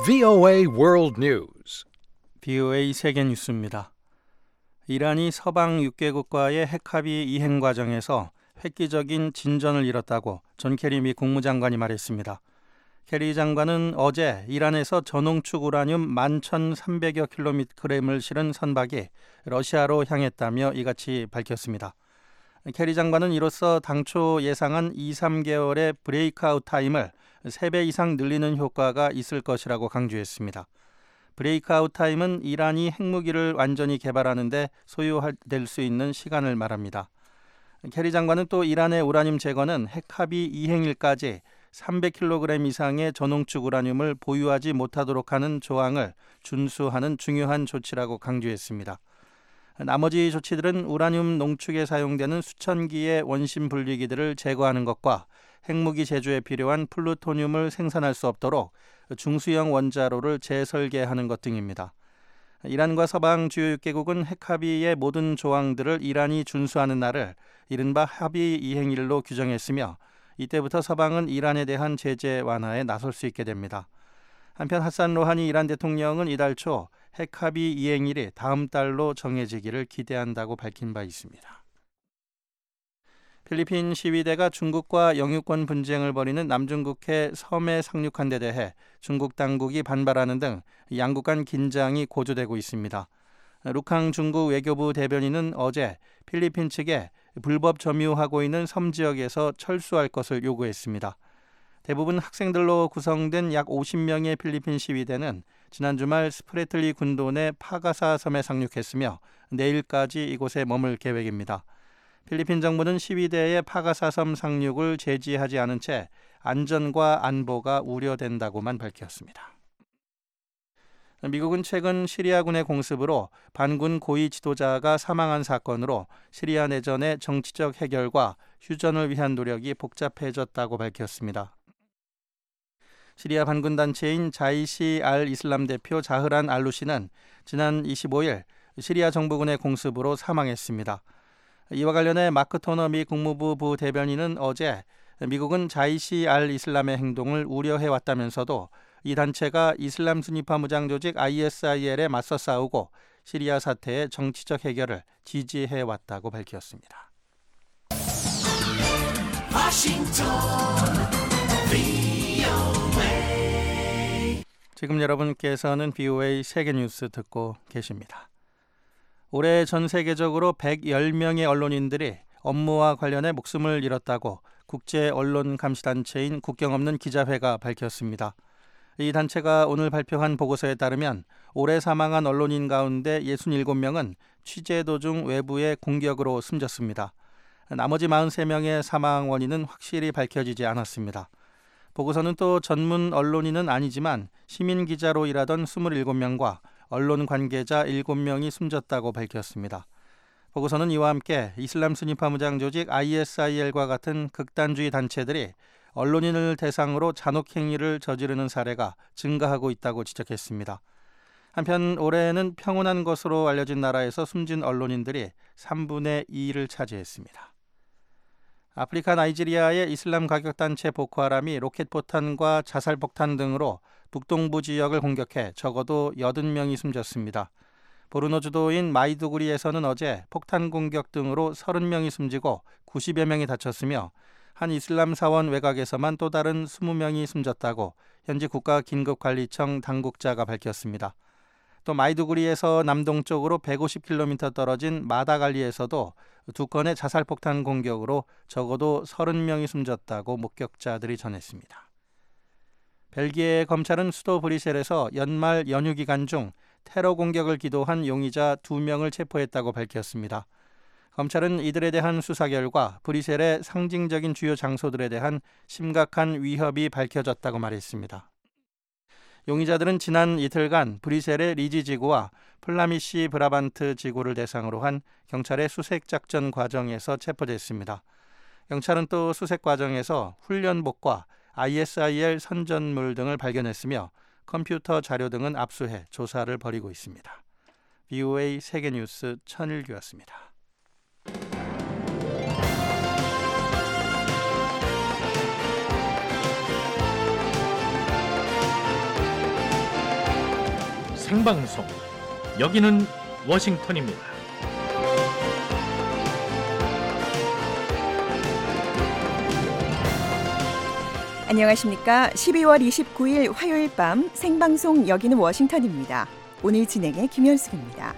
VOA World News. VOA 세계 뉴스입니다. 이란이 서방 6개국과의 핵합의 이행 과정에서 획기적인 진전을 이뤘다고 존 케리 미 국무장관이 말했습니다. 케리 장관은 어제 이란에서 전홍축 우라늄 11,300여 킬로그램을 실은 선박이 러시아로 향했다며 이같이 밝혔습니다. 케리 장관은 이로써 당초 예상한 2-3개월의 브레이크아웃 타임을 3배 이상 늘리는 효과가 있을 것이라고 강조했습니다. 브레이크아웃 타임은 이란이 핵무기를 완전히 개발하는 데 소요될 수 있는 시간을 말합니다. 케리 장관은 또 이란의 우라늄 제거는 핵합의 이행일까지 300kg 이상의 전홍축 우라늄을 보유하지 못하도록 하는 조항을 준수하는 중요한 조치라고 강조했습니다. 나머지 조치들은 우라늄 농축에 사용되는 수천 기의 원심 분리기들을 제거하는 것과 핵무기 제조에 필요한 플루토늄을 생산할 수 없도록 중수형 원자로를 재설계하는 것 등입니다. 이란과 서방 주요 6개국은 핵합의의 모든 조항들을 이란이 준수하는 날을 이른바 합의 이행일로 규정했으며 이때부터 서방은 이란에 대한 제재 완화에 나설 수 있게 됩니다. 한편 하산 로하니 이란 대통령은 이달 초 핵합의 이행일이 다음 달로 정해지기를 기대한다고 밝힌 바 있습니다. 필리핀 시위대가 중국과 영유권 분쟁을 벌이는 남중국해 섬에 상륙한 데 대해 중국 당국이 반발하는 등 양국 간 긴장이 고조되고 있습니다. 루캉 중국 외교부 대변인은 어제 필리핀 측에 불법 점유하고 있는 섬 지역에서 철수할 것을 요구했습니다. 대부분 학생들로 구성된 약 50명의 필리핀 시위대는 지난 주말 스프레틀리 군도 내 파가사 섬에 상륙했으며 내일까지 이곳에 머물 계획입니다. 필리핀 정부는 시위대의 파가사 섬 상륙을 제지하지 않은 채 안전과 안보가 우려된다고만 밝혔습니다. 미국은 최근 시리아군의 공습으로 반군 고위 지도자가 사망한 사건으로 시리아 내전의 정치적 해결과 휴전을 위한 노력이 복잡해졌다고 밝혔습니다. 시리아 반군 단체인 자이시 알 이슬람 대표 자흐란 알루시는 지난 25일 시리아 정부군의 공습으로 사망했습니다. 이와 관련해 마크 토너 미 국무부 부대변인은 어제 미국은 자이시 알 이슬람의 행동을 우려해왔다면서도 이 단체가 이슬람 순위파 무장 조직 ISIL에 맞서 싸우고 시리아 사태의 정치적 해결을 지지해왔다고 밝혔습니다. 지금 여러분께서는 VOA 세계뉴스 듣고 계십니다. 올해 전 세계적으로 110명의 언론인들이 업무와 관련해 목숨을 잃었다고 국제언론감시단체인 국경없는 기자회가 밝혔습니다. 이 단체가 오늘 발표한 보고서에 따르면 올해 사망한 언론인 가운데 67명은 취재 도중 외부의 공격으로 숨졌습니다. 나머지 43명의 사망 원인은 확실히 밝혀지지 않았습니다. 보고서는 또 전문 언론인은 아니지만 시민 기자로 일하던 27명과 언론 관계자 7명이 숨졌다고 밝혔습니다. 보고서는 이와 함께 이슬람 순위파 무장 조직 ISIL과 같은 극단주의 단체들이 언론인을 대상으로 잔혹행위를 저지르는 사례가 증가하고 있다고 지적했습니다. 한편 올해는 평온한 것으로 알려진 나라에서 숨진 언론인들이 3분의 2를 차지했습니다. 아프리카 나이지리아의 이슬람 가격단체 보코하람이 로켓포탄과 자살폭탄 등으로 북동부 지역을 공격해 적어도 80명이 숨졌습니다. 보르노 주도인 마이두구리에서는 어제 폭탄 공격 등으로 30명이 숨지고 90여 명이 다쳤으며 한 이슬람 사원 외곽에서만 또 다른 20명이 숨졌다고 현지 국가긴급관리청 당국자가 밝혔습니다. 또 마이두구리에서 남동쪽으로 150km 떨어진 마다갈리에서도 2건의 자살폭탄 공격으로 적어도 30명이 숨졌다고 목격자들이 전했습니다. 벨기에 검찰은 수도 브뤼셀에서 연말 연휴 기간 중 테러 공격을 기도한 용의자 2명을 체포했다고 밝혔습니다. 검찰은 이들에 대한 수사 결과 브뤼셀의 상징적인 주요 장소들에 대한 심각한 위협이 밝혀졌다고 말했습니다. 용의자들은 지난 이틀간 브뤼셀의 리지 지구와 플라미시 브라반트 지구를 대상으로 한 경찰의 수색 작전 과정에서 체포됐습니다. 경찰은 또 수색 과정에서 훈련복과 ISIL 선전물 등을 발견했으며 컴퓨터 자료 등은 압수해 조사를 벌이고 있습니다. VOA 세계뉴스 천일규였습니다. 생방송. 여기는 워싱턴입니다. 안녕하십니까. 12월 29일 화요일 밤 생방송 여기는 워싱턴입니다. 오늘 진행의 김현숙입니다.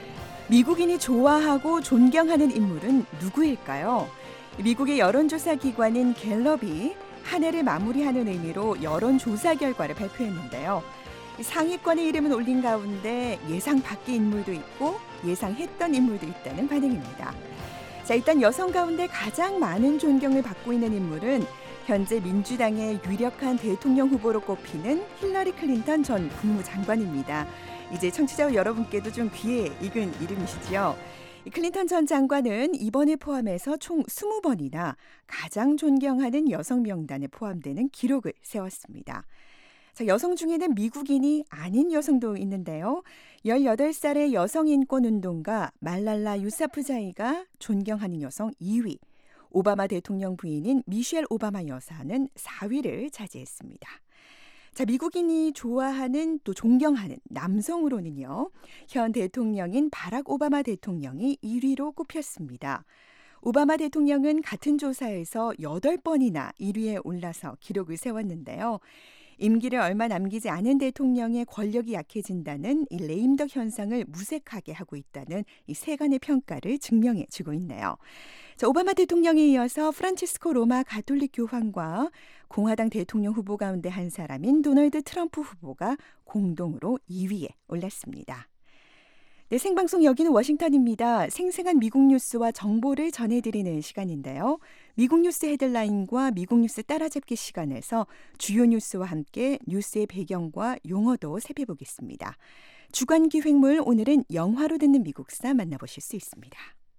미국인이 좋아하고 존경하는 인물은 누구일까요? 미국의 여론조사 기관인 갤럽이 한 해를 마무리하는 의미로 여론조사 결과를 발표했는데요. 상위권의 이름은 올린 가운데 예상 밖의 인물도 있고 예상했던 인물도 있다는 반응입니다. 자, 일단 여성 가운데 가장 많은 존경을 받고 있는 인물은 현재 민주당의 유력한 대통령 후보로 꼽히는 힐러리 클린턴 전 국무장관입니다. 이제 청취자 여러분께도 좀 귀에 익은 이름이시죠. 클린턴 전 장관은 이번에 포함해서 총 20번이나 가장 존경하는 여성 명단에 포함되는 기록을 세웠습니다. 자, 여성 중에는 미국인이 아닌 여성도 있는데요. 18살의 여성인권운동가 말랄라 유사프자이가 존경하는 여성 2위, 오바마 대통령 부인인 미셸 오바마 여사는 4위를 차지했습니다. 자, 미국인이 좋아하는 또 존경하는 남성으로는요. 현 대통령인 바락 오바마 대통령이 1위로 꼽혔습니다. 오바마 대통령은 같은 조사에서 8번이나 1위에 올라서 기록을 세웠는데요. 임기를 얼마 남기지 않은 대통령의 권력이 약해진다는 이 레임덕 현상을 무색하게 하고 있다는 이 세간의 평가를 증명해 주고 있네요. 자, 오바마 대통령에 이어서 프란치스코 로마 가톨릭 교황과 공화당 대통령 후보 가운데 한 사람인 도널드 트럼프 후보가 공동으로 2위에 올랐습니다. 네, 생방송 여기는 워싱턴입니다. 생생한 미국 뉴스와 정보를 전해드리는 시간인데요. 미국 뉴스 헤드라인과 미국 뉴스 따라잡기 시간에서 주요 뉴스와 함께 뉴스의 배경과 용어도 살펴보겠습니다. 주간 기획물 오늘은 영화로 듣는 미국사 만나보실 수 있습니다.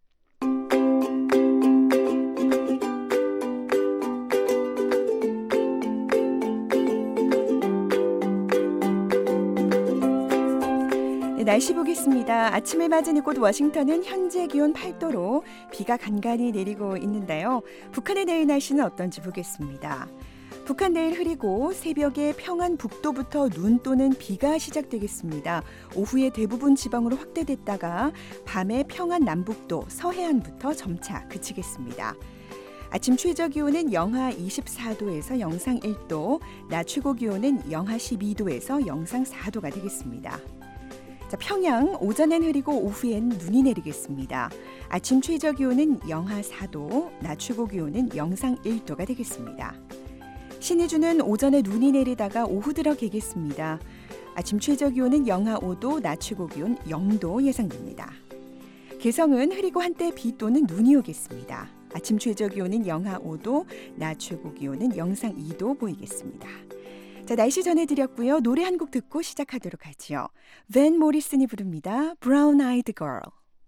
날씨 보겠습니다. 아침을 맞은 이곳 워싱턴은 현재 기온 8도로 비가 간간히 내리고 있는데요. 북한의 내일 날씨는 어떤지 보겠습니다. 북한 내일 흐리고 새벽에 평안 북도부터 눈 또는 비가 시작되겠습니다. 오후에 대부분 지방으로 확대됐다가 밤에 평안 남북도 서해안부터 점차 그치겠습니다. 아침 최저 기온은 영하 24도에서 영상 1도, 낮 최고 기온은 영하 12도에서 영상 4도가 되겠습니다. 자, 평양 오전엔 흐리고 오후엔 눈이 내리겠습니다. 아침 최저 기온은 영하 4도, 낮 최고 기온은 영상 1도가 되겠습니다. 신의주는 오전에 눈이 내리다가 오후 들어 개겠습니다. 아침 최저 기온은 영하 5도, 낮 최고 기온 0도 예상됩니다. 개성은 흐리고 한때 비 또는 눈이 오겠습니다. 아침 최저 기온은 영하 5도, 낮 최고 기온은 영상 2도 보이겠습니다. 자, 날씨 전해드렸고요. 노래 한 곡 듣고 시작하도록 하지요. 밴 모리슨이 부릅니다. Brown Eyed Girl.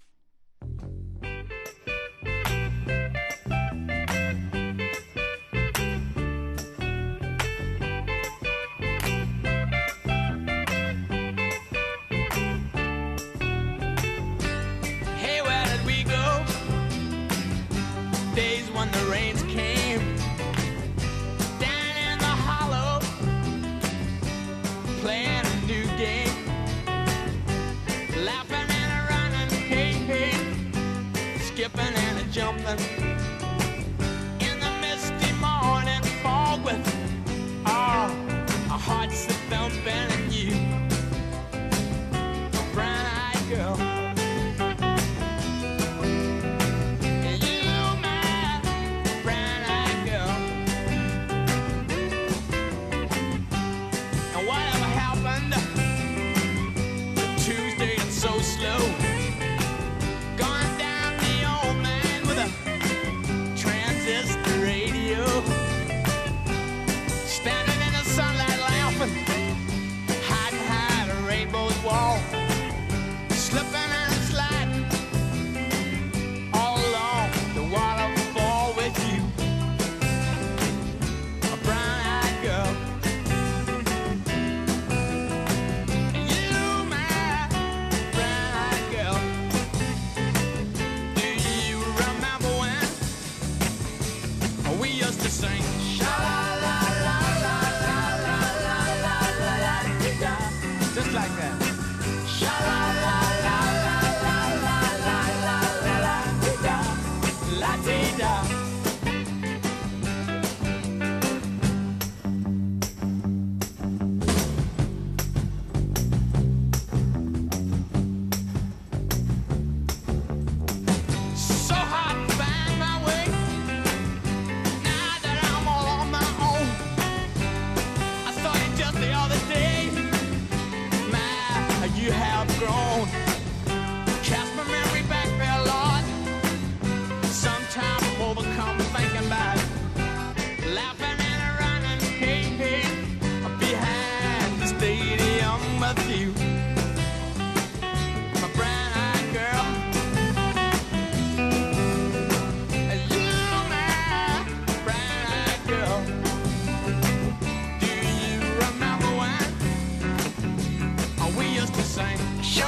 Hey, where did we go? Days when the rains came down in the hollow, playing a new game, laughing and running, hey, hey. laughing and running, hey, hey, behind the stadium with you, my brown-eyed girl. You, my brown-eyed girl. Do you remember when we used to sing?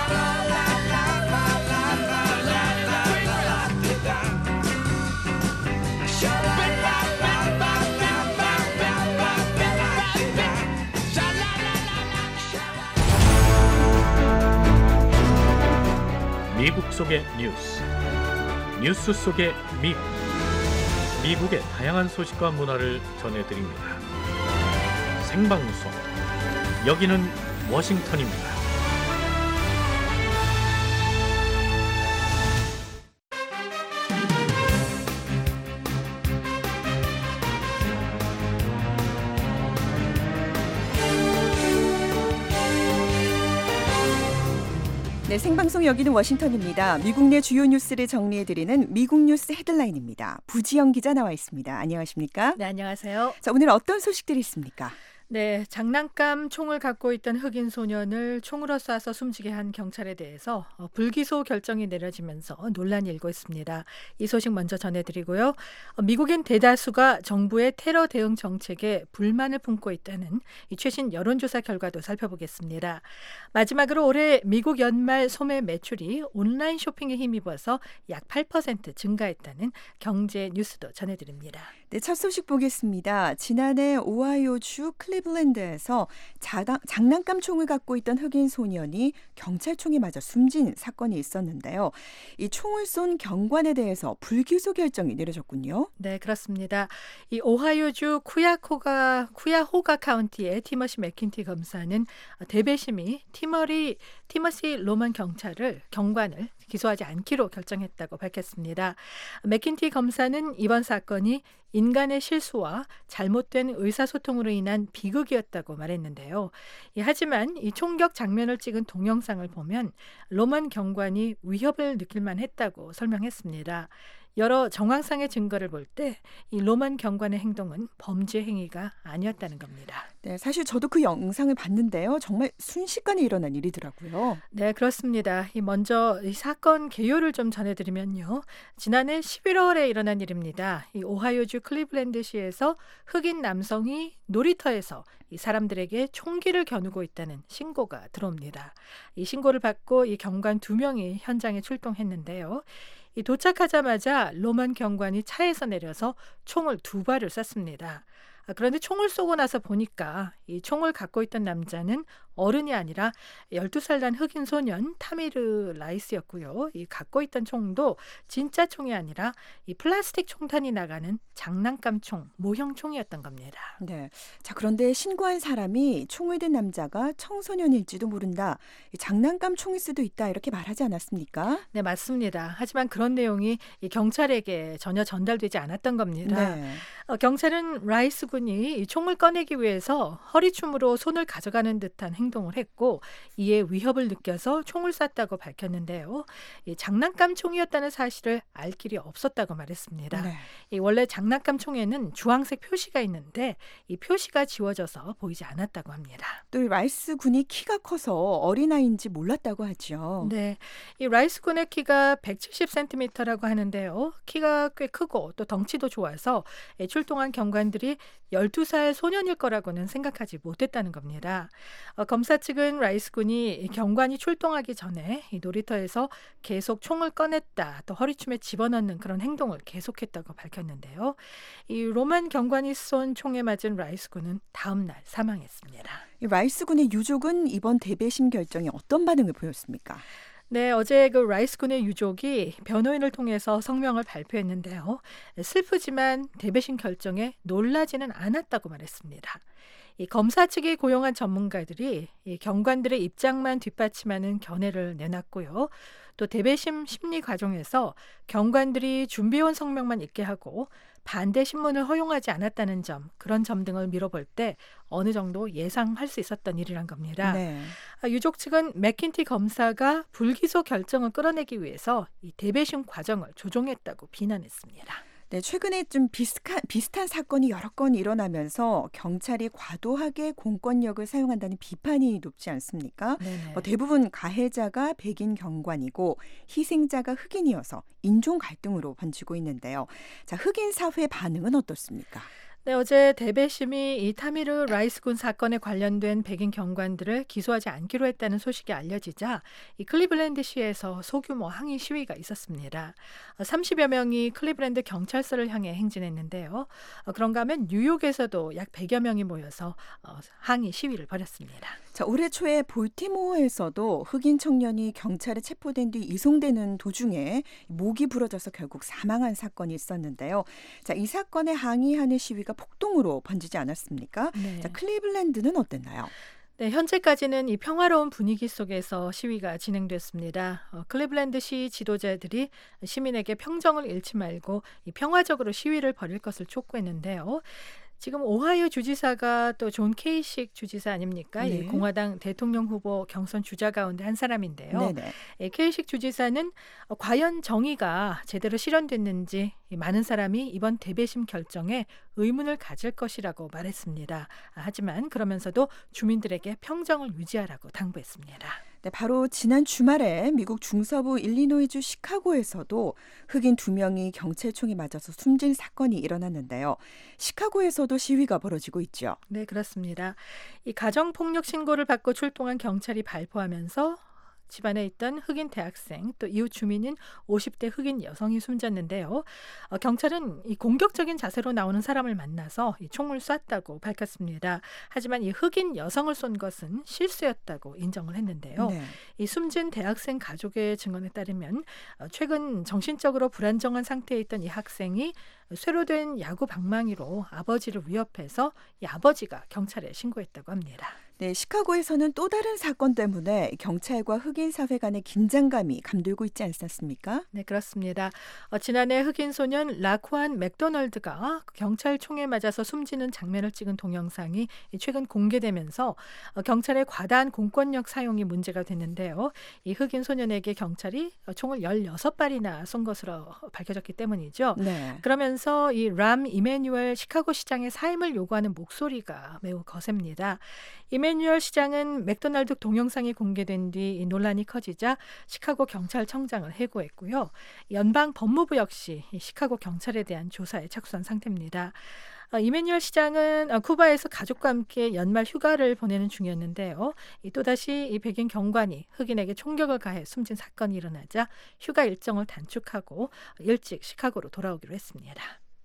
미국 속의 뉴스, 뉴스 속의 미국, 미국의 다양한 소식과 문화를 전해드립니다. 생방송, 여기는 워싱턴입니다. 네, 생방송 여기는 워싱턴입니다. 미국 내 주요 뉴스를 정리해드리는 미국 뉴스 헤드라인입니다. 부지영 기자 나와 있습니다. 안녕하십니까? 네, 안녕하세요. 자, 오늘 어떤 소식들이 있습니까? 네, 장난감 총을 갖고 있던 흑인 소년을 총으로 쏴서 숨지게 한 경찰에 대해서 불기소 결정이 내려지면서 논란이 일고 있습니다. 이 소식 먼저 전해드리고요. 미국인 대다수가 정부의 테러 대응 정책에 불만을 품고 있다는 이 최신 여론조사 결과도 살펴보겠습니다. 마지막으로 올해 미국 연말 소매 매출이 온라인 쇼핑에 힘입어서 약 8% 증가했다는 경제 뉴스도 전해드립니다. 네, 첫 소식 보겠습니다. 지난해 오하이오주 클리블랜드에서 장난감 총을 갖고 있던 흑인 소년이 경찰총에 맞아 숨진 사건이 있었는데요. 이 총을 쏜 경관에 대해서 불기소 결정이 내려졌군요. 네, 그렇습니다. 이 오하이오주 쿠야호가 카운티의 티머시 맥킨티 검사는 대배심이 티머시 로만 경관을 기소하지 않기로 결정했다고 밝혔습니다. 맥킨티 검사는 이번 사건이 인간의 실수와 잘못된 의사소통으로 인한 비극이었다고 말했는데요. 하지만 이 총격 장면을 찍은 동영상을 보면 로만 경관이 위협을 느낄만 했다고 설명했습니다. 여러 정황상의 증거를 볼 때 이 로만 경관의 행동은 범죄 행위가 아니었다는 겁니다. 네, 사실 저도 그 영상을 봤는데요. 정말 순식간에 일어난 일이더라고요. 네, 그렇습니다. 먼저 이 사건 개요를 좀 전해드리면요. 지난해 11월에 일어난 일입니다. 이 오하이오주 클리블랜드시에서 흑인 남성이 놀이터에서 이 사람들에게 총기를 겨누고 있다는 신고가 들어옵니다. 이 신고를 받고 이 경관 2명이 현장에 출동했는데요. 이 도착하자마자 로만 경관이 차에서 내려서 총을 2발을 쐈습니다. 그런데 총을 쏘고 나서 보니까 이 총을 갖고 있던 남자는 어른이 아니라 12살 난 흑인 소년 타미르 라이스였고요. 이 갖고 있던 총도 진짜 총이 아니라 이 플라스틱 총탄이 나가는 장난감 총, 모형 총이었던 겁니다. 네. 자, 그런데 신고한 사람이 총을 든 남자가 청소년일지도 모른다. 장난감 총일 수도 있다. 이렇게 말하지 않았습니까? 네, 맞습니다. 하지만 그런 내용이 이 경찰에게 전혀 전달되지 않았던 겁니다. 네. 경찰은 라이스 군이 이 총을 꺼내기 위해서 허리춤으로 손을 가져가는 듯한 행동을 했고 이에 위협을 느껴서 총을 쐈다고 밝혔는데요. 이 장난감 총이었다는 사실을 알 길이 없었다고 말했습니다. 네. 이 원래 장난감 총에는 주황색 표시가 있는데 이 표시가 지워져서 보이지 않았다고 합니다. 또 라이스 군이 키가 커서 어린아이인지 몰랐다고 하죠. 네, 이 라이스 군의 키가 170cm라고 하는데요. 키가 꽤 크고 또 덩치도 좋아서 출동한 경관들이 12살 소년일 거라고는 생각하지 못했다는 겁니다. 검사 측은 라이스 군이 경관이 출동하기 전에 이 놀이터에서 계속 총을 꺼냈다, 또 허리춤에 집어넣는 그런 행동을 계속했다고 밝혔는데요. 이 로만 경관이 쏜 총에 맞은 라이스 군은 다음 날 사망했습니다. 이 라이스 군의 유족은 이번 대배심 결정에 어떤 반응을 보였습니까? 네, 어제 그 라이스 군의 유족이 변호인을 통해서 성명을 발표했는데요. 슬프지만 대배심 결정에 놀라지는 않았다고 말했습니다. 이 검사 측이 고용한 전문가들이 이 경관들의 입장만 뒷받침하는 견해를 내놨고요. 또 대배심 심리 과정에서 경관들이 준비해온 성명만 있게 하고 반대 신문을 허용하지 않았다는 점, 그런 점 등을 미뤄볼 때 어느 정도 예상할 수 있었던 일이란 겁니다. 네. 유족 측은 맥킨티 검사가 불기소 결정을 끌어내기 위해서 이 대배심 과정을 조종했다고 비난했습니다. 네, 최근에 좀 비슷한 사건이 여러 건 일어나면서 경찰이 과도하게 공권력을 사용한다는 비판이 높지 않습니까? 네네. 대부분 가해자가 백인 경관이고 희생자가 흑인이어서 인종 갈등으로 번지고 있는데요. 자, 흑인 사회 반응은 어떻습니까? 네, 어제 대배심이 이 타미르 라이스 군 사건에 관련된 백인 경관들을 기소하지 않기로 했다는 소식이 알려지자 이 클리블랜드시에서 소규모 항의 시위가 있었습니다. 30여 명이 클리블랜드 경찰서를 향해 행진했는데요. 그런가 하면 뉴욕에서도 약 100여 명이 모여서 항의 시위를 벌였습니다. 자, 올해 초에 볼티모어에서도 흑인 청년이 경찰에 체포된 뒤 이송되는 도중에 목이 부러져서 결국 사망한 사건이 있었는데요. 자, 이 사건에 항의하는 시위가 폭동으로 번지지 않았습니까? 네. 자, 클리블랜드는 어땠나요? 네, 현재까지는 이 평화로운 분위기 속에서 시위가 진행됐습니다. 클리블랜드시 지도자들이 시민에게 평정을 잃지 말고 이 평화적으로 시위를 벌일 것을 촉구했는데요. 지금 오하이오 주지사가 또 존 케이식 주지사 아닙니까? 네. 이 공화당 대통령 후보 경선 주자 가운데 한 사람인데요. 네네. 케이식 주지사는 과연 정의가 제대로 실현됐는지 많은 사람이 이번 대배심 결정에 의문을 가질 것이라고 말했습니다. 하지만 그러면서도 주민들에게 평정을 유지하라고 당부했습니다. 네, 바로 지난 주말에 미국 중서부 일리노이주 시카고에서도 흑인 2명이 경찰총에 맞아서 숨진 사건이 일어났는데요. 시카고에서도 시위가 벌어지고 있죠. 네, 그렇습니다. 이 가정폭력 신고를 받고 출동한 경찰이 발포하면서 집안에 있던 흑인 대학생 또 이웃 주민인 50대 흑인 여성이 숨졌는데요. 경찰은 이 공격적인 자세로 나오는 사람을 만나서 이 총을 쐈다고 밝혔습니다. 하지만 이 흑인 여성을 쏜 것은 실수였다고 인정을 했는데요. 네. 이 숨진 대학생 가족의 증언에 따르면 최근 정신적으로 불안정한 상태에 있던 이 학생이 쇠로 된 야구 방망이로 아버지를 위협해서 이 아버지가 경찰에 신고했다고 합니다. 네, 시카고에서는 또 다른 사건 때문에 경찰과 흑인 사회 간의 긴장감이 감돌고 있지 않습니까? 네, 그렇습니다. 지난해 흑인 소년 라쿠안 맥도널드가 경찰 총에 맞아서 숨지는 장면을 찍은 동영상이 최근 공개되면서 경찰의 과다한 공권력 사용이 문제가 됐는데요. 이 흑인 소년에게 경찰이 총을 16발이나 쏜 것으로 밝혀졌기 때문이죠. 네. 그러면서 이 람 이메뉴얼 시카고 시장의 사임을 요구하는 목소리가 매우 거셉니다. 이메뉴얼 시장은 맥도날드 동영상이 공개된 뒤 이 논란이 커지자 시카고 경찰청장을 해고했고요. 연방 법무부 역시 이 시카고 경찰에 대한 조사에 착수한 상태입니다. 이메뉴얼 시장은 쿠바에서 가족과 함께 연말 휴가를 보내는 중이었는데요. 또다시 이 백인 경관이 흑인에게 총격을 가해 숨진 사건이 일어나자 휴가 일정을 단축하고 일찍 시카고로 돌아오기로 했습니다.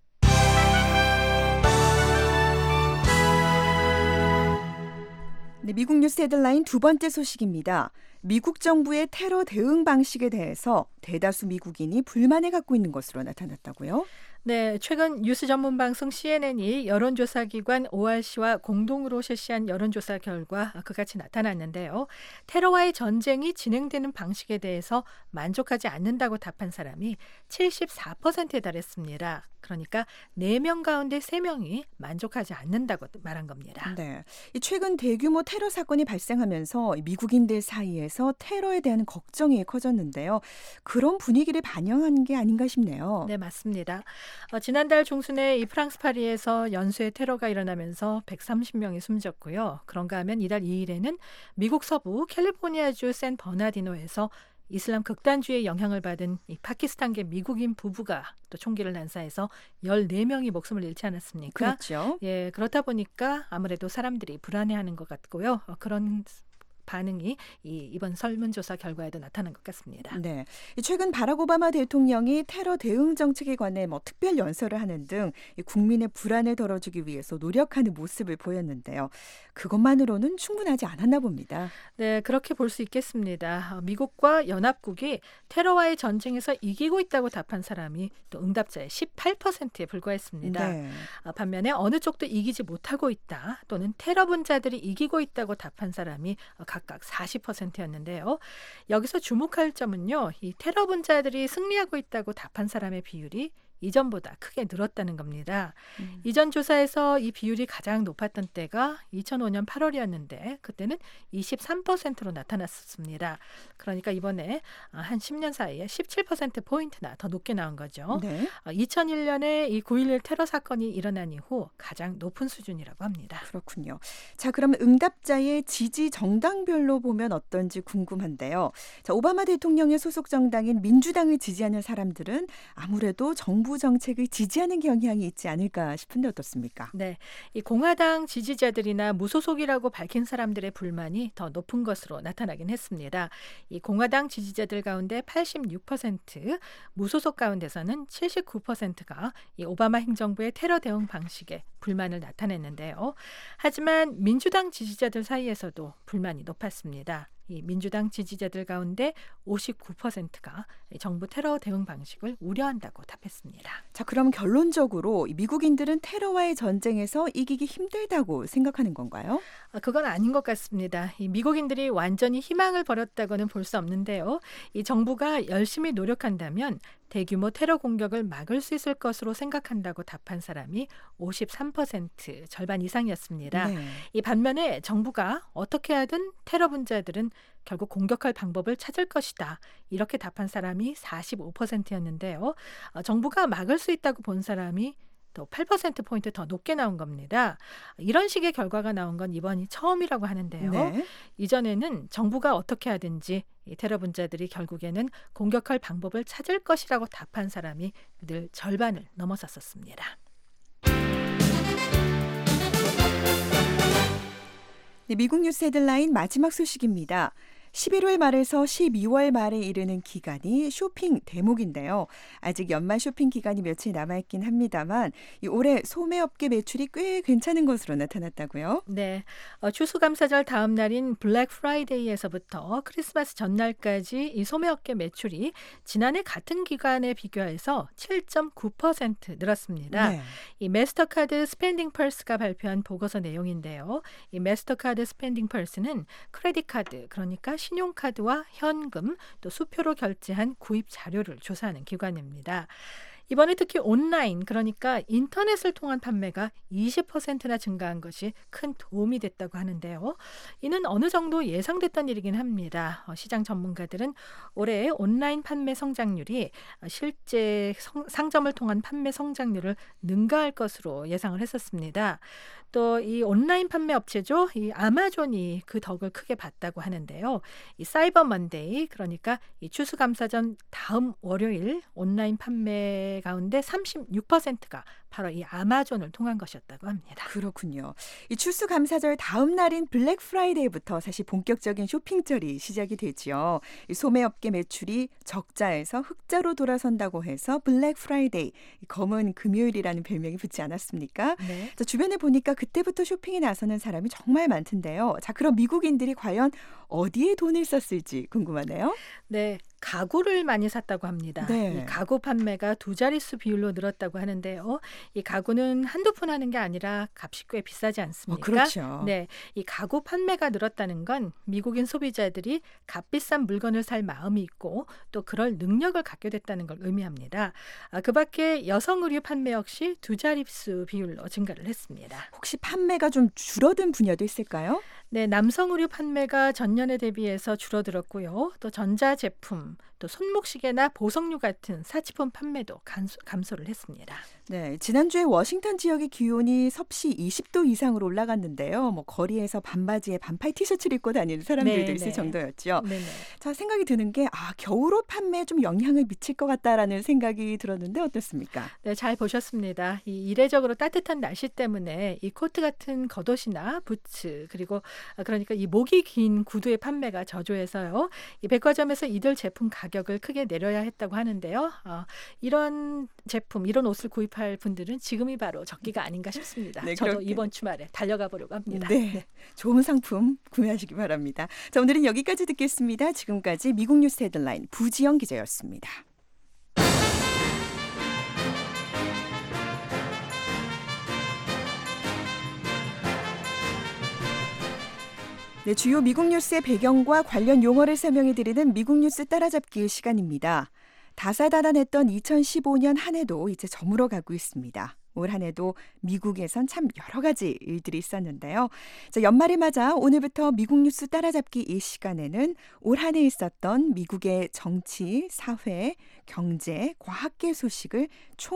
네, 미국 뉴스 헤드라인 두 번째 소식입니다. 미국 정부의 테러 대응 방식에 대해서 대다수 미국인이 불만을 갖고 있는 것으로 나타났다고요? 네, 최근 뉴스 전문 방송 CNN이 여론조사 기관 ORC와 공동으로 실시한 여론조사 결과 그같이 나타났는데요. 테러와의 전쟁이 진행되는 방식에 대해서 만족하지 않는다고 답한 사람이 74%에 달했습니다. 그러니까 4명 가운데 3명이 만족하지 않는다고 말한 겁니다. 네, 이 최근 대규모 테러 사건이 발생하면서 미국인들 사이에서 테러에 대한 걱정이 커졌는데요. 그런 분위기를 반영한 게 아닌가 싶네요. 네, 맞습니다. 지난달 중순에 이 프랑스 파리에서 연쇄 테러가 일어나면서 130명이 숨졌고요. 그런가 하면 이달 2일에는 미국 서부 캘리포니아주 샌 버나디노에서 이슬람 극단주의의 영향을 받은 이 파키스탄계 미국인 부부가 또 총기를 난사해서 14명이 목숨을 잃지 않았습니까? 그렇죠. 예, 그렇다 보니까 아무래도 사람들이 불안해하는 것 같고요. 그런 반응이 이번 설문조사 결과에도 나타난 것 같습니다. 네, 최근 바락 오바마 대통령이 테러 대응 정책에 관해 특별 연설을 하는 등 국민의 불안을 덜어주기 위해서 노력하는 모습을 보였는데요. 그것만으로는 충분하지 않았나 봅니다. 네, 그렇게 볼 수 있겠습니다. 미국과 연합국이 테러와의 전쟁에서 이기고 있다고 답한 사람이 또 응답자의 18%에 불과했습니다. 네. 반면에 어느 쪽도 이기지 못하고 있다 또는 테러 분자들이 이기고 있다고 답한 사람이 각각 40%였는데요. 여기서 주목할 점은요. 이 테러 분자들이 승리하고 있다고 답한 사람의 비율이 이전보다 크게 늘었다는 겁니다. 이전 조사에서 이 비율이 가장 높았던 때가 2005년 8월이었는데 그때는 23%로 나타났었습니다. 그러니까 이번에 한 10년 사이에 17%포인트나 더 높게 나온 거죠. 네. 2001년에 이 9.11 테러 사건이 일어난 이후 가장 높은 수준이라고 합니다. 그렇군요. 자, 그러면 응답자의 지지 정당별로 보면 어떤지 궁금한데요. 자, 오바마 대통령의 소속 정당인 민주당을 지지하는 사람들은 아무래도 정부 정책을 지지하는 경향이 있지 않을까 싶은데 어떻습니까? 네, 이 공화당 지지자들이나 무소속이라고 밝힌 사람들의 불만이 더 높은 것으로 나타나긴 했습니다. 이 공화당 지지자들 가운데 86%, 무소속 가운데서는 79%가 이 오바마 행정부의 테러 대응 방식에 불만을 나타냈는데요. 하지만 민주당 지지자들 사이에서도 불만이 높았습니다. 이 민주당 지지자들 가운데 59%가 정부 테러 대응 방식을 우려한다고 답했습니다. 자, 그럼 결론적으로 미국인들은 테러와의 전쟁에서 이기기 힘들다고 생각하는 건가요? 그건 아닌 것 같습니다. 이 미국인들이 완전히 희망을 버렸다고는 볼 수 없는데요. 이 정부가 열심히 노력한다면 대규모 테러 공격을 막을 수 있을 것으로 생각한다고 답한 사람이 53%, 절반 이상이었습니다. 네. 이 반면에 정부가 어떻게 하든 테러 분자들은 결국 공격할 방법을 찾을 것이다. 이렇게 답한 사람이 45%였는데요. 정부가 막을 수 있다고 본 사람이 또 8%포인트 더 높게 나온 겁니다. 이런 식의 결과가 나온 건 이번이 처음이라고 하는데요. 네. 이전에는 정부가 어떻게 하든지 이 테러 분자들이 결국에는 공격할 방법을 찾을 것이라고 답한 사람이 늘 절반을 넘어섰었습니다. 네, 미국 뉴스 헤드라인 마지막 소식입니다. 11월 말에서 12월 말에 이르는 기간이 쇼핑 대목인데요. 아직 연말 쇼핑 기간이 며칠 남아있긴 합니다만 올해 소매업계 매출이 꽤 괜찮은 것으로 나타났다고요? 네, 추수감사절 다음 날인 블랙 프라이데이에서부터 크리스마스 전날까지 이 소매업계 매출이 지난해 같은 기간에 비교해서 7.9% 늘었습니다. 네. 이 마스터카드 스펜딩 펄스가 발표한 보고서 내용인데요. 이 마스터카드 스펜딩 펄스는 크레딧 카드, 그러니까 신용카드와 현금, 또 수표로 결제한 구입 자료를 조사하는 기관입니다. 이번에 특히 온라인, 그러니까 인터넷을 통한 판매가 20%나 증가한 것이 큰 도움이 됐다고 하는데요. 이는 어느 정도 예상됐던 일이긴 합니다. 시장 전문가들은 올해 온라인 판매 성장률이 실제 상점을 통한 판매 성장률을 능가할 것으로 예상을 했었습니다. 또 이 온라인 판매 업체죠. 이 아마존이 그 덕을 크게 봤다고 하는데요. 이 사이버 먼데이, 그러니까 이 추수감사전 다음 월요일 온라인 판매 가운데 36%가 바로 이 아마존을 통한 것이었다고 합니다. 그렇군요. 이 추수감사절 다음 날인 블랙 프라이데이부터 사실 본격적인 쇼핑절이 시작이 되지요. 이 소매업계 매출이 적자에서 흑자로 돌아선다고 해서 블랙 프라이데이, 검은 금요일이라는 별명이 붙지 않았습니까? 네. 자, 주변에 보니까 그때부터 쇼핑에 나서는 사람이 정말 많던데요. 자, 그럼 미국인들이 과연 어디에 돈을 썼을지 궁금하네요. 네, 가구를 많이 샀다고 합니다. 네. 이 가구 판매가 두 자릿수 비율로 늘었다고 하는데요. 이 가구는 한두 푼 하는 게 아니라 값이 꽤 비싸지 않습니까? 그렇죠. 네, 이 가구 판매가 늘었다는 건 미국인 소비자들이 값비싼 물건을 살 마음이 있고 또 그럴 능력을 갖게 됐다는 걸 의미합니다. 그 밖에 여성 의류 판매 역시 두 자릿수 비율로 증가를 했습니다. 혹시 판매가 좀 줄어든 분야도 있을까요? 네, 남성 의류 판매가 전년에 대비해서 줄어들었고요. 또 전자제품, 또 손목시계나 보석류 같은 사치품 판매도 감소를 했습니다. 네, 지난주에 워싱턴 지역의 기온이 섭씨 20도 이상으로 올라갔는데요. 거리에서 반바지에 반팔 티셔츠를 입고 다니는 사람들도 있을 정도였죠. 네네. 자, 생각이 드는 게 겨울옷 판매에 좀 영향을 미칠 것 같다라는 생각이 들었는데 어떻습니까? 네, 잘 보셨습니다. 이 이례적으로 따뜻한 날씨 때문에 이 코트 같은 겉옷이나 부츠, 그리고 그러니까 이 목이 긴 구두의 판매가 저조해서요. 이 백화점에서 이들 제품 가격을 크게 내려야 했다고 하는데요. 이런 제품, 이런 옷을 구입할 분들은 지금이 바로 적기가 아닌가 싶습니다. 네, 저도 그렇게. 이번 주말에 달려가 보려고 합니다. 네, 좋은 상품 구매하시기 바랍니다. 자, 오늘은 여기까지 듣겠습니다. 지금까지 미국 뉴스 헤드라인 부지영 기자였습니다. 네, 주요 미국 뉴스의 배경과 관련 용어를 설명해드리는 미국 뉴스 따라잡기 시간입니다. 다사다난했던 2015년 한 해도 이제 저물어가고 있습니다. 올 한 해도 미국에선 참 여러 가지 일들이 있었는데요. 자, 연말을 맞아 오늘부터 미국 뉴스 따라잡기 이 시간에는 올 한 해 있었던 미국의 정치, 사회, 경제, 과학계 소식을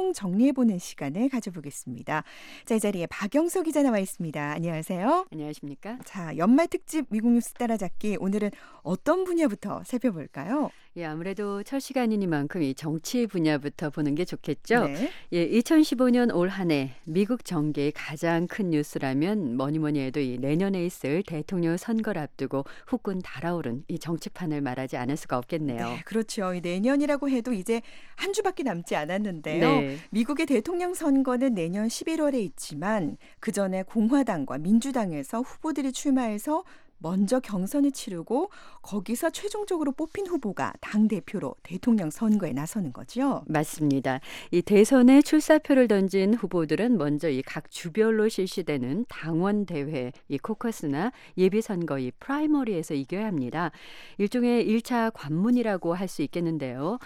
총정리해보는 시간을 가져보겠습니다. 자, 이 자리에 박영서 기자 나와 있습니다. 안녕하세요. 안녕하십니까? 자, 연말 특집 미국 뉴스 따라잡기 오늘은 어떤 분야부터 살펴볼까요? 예, 아무래도 첫 시간이니만큼 이 정치 분야부터 보는 게 좋겠죠. 네. 예, 2015년 올 한 해 미국 정계의 가장 큰 뉴스라면 뭐니 해도 이 내년에 있을 대통령 선거를 앞두고 후끈 달아오른 이 정치판을 말하지 않을 수가 없겠네요. 네, 그렇죠. 이 내년이라고 해도 이제 한 주밖에 남지 않았는데요. 네. 미국의 대통령 선거는 내년 11월에 있지만 그 전에 공화당과 민주당에서 후보들이 출마해서 먼저 경선을 치르고 거기서 최종적으로 뽑힌 후보가 당대표로 대통령 선거에 나서는 거죠. 맞습니다. 이 대선에 출사표를 던진 후보들은 먼저 이 각 주별로 실시되는 당원 대회, 이 코커스나 예비 선거 이 프라이머리에서 이겨야 합니다. 일종의 1차 관문이라고 할 수 있겠는데요.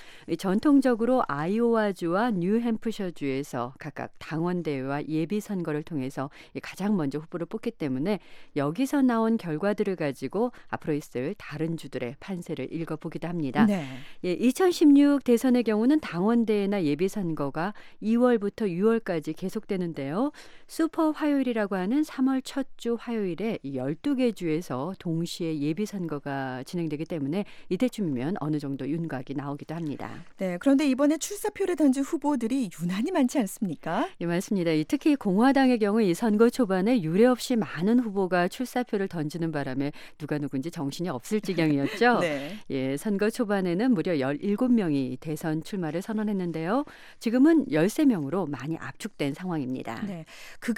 전통적으로 아이오와주와 뉴햄프셔주에서 각각 당원 대회와 예비 선거를 통해서 가장 먼저 후보를 뽑기 때문에 여기서 나온 결과들을 가지고 앞으로 있을 다른 주들의 판세를 읽어보기도 합니다. 네. 예, 2016 대선의 경우는 당원대회나 예비선거가 2월부터 6월까지 계속되는데요. 슈퍼 화요일이라고 하는 3월 첫 주 화요일에 12개 주에서 동시에 예비선거가 진행되기 때문에 이때쯤이면 어느 정도 윤곽이 나오기도 합니다. 네. 그런데 이번에 출사표를 던진 후보들이 유난히 많지 않습니까? 예, 맞습니다. 특히 공화당의 경우 이 선거 초반에 유례없이 많은 후보가 출사표를 던지는 바람에 누가 누군지 정신이 없을 지경이었죠. 네. 예, 선거 초반에는 무려 17명이 대선 출마를 선언했는데요. 지금은 13명으로 많이 압축된 상황입니다. 네. 그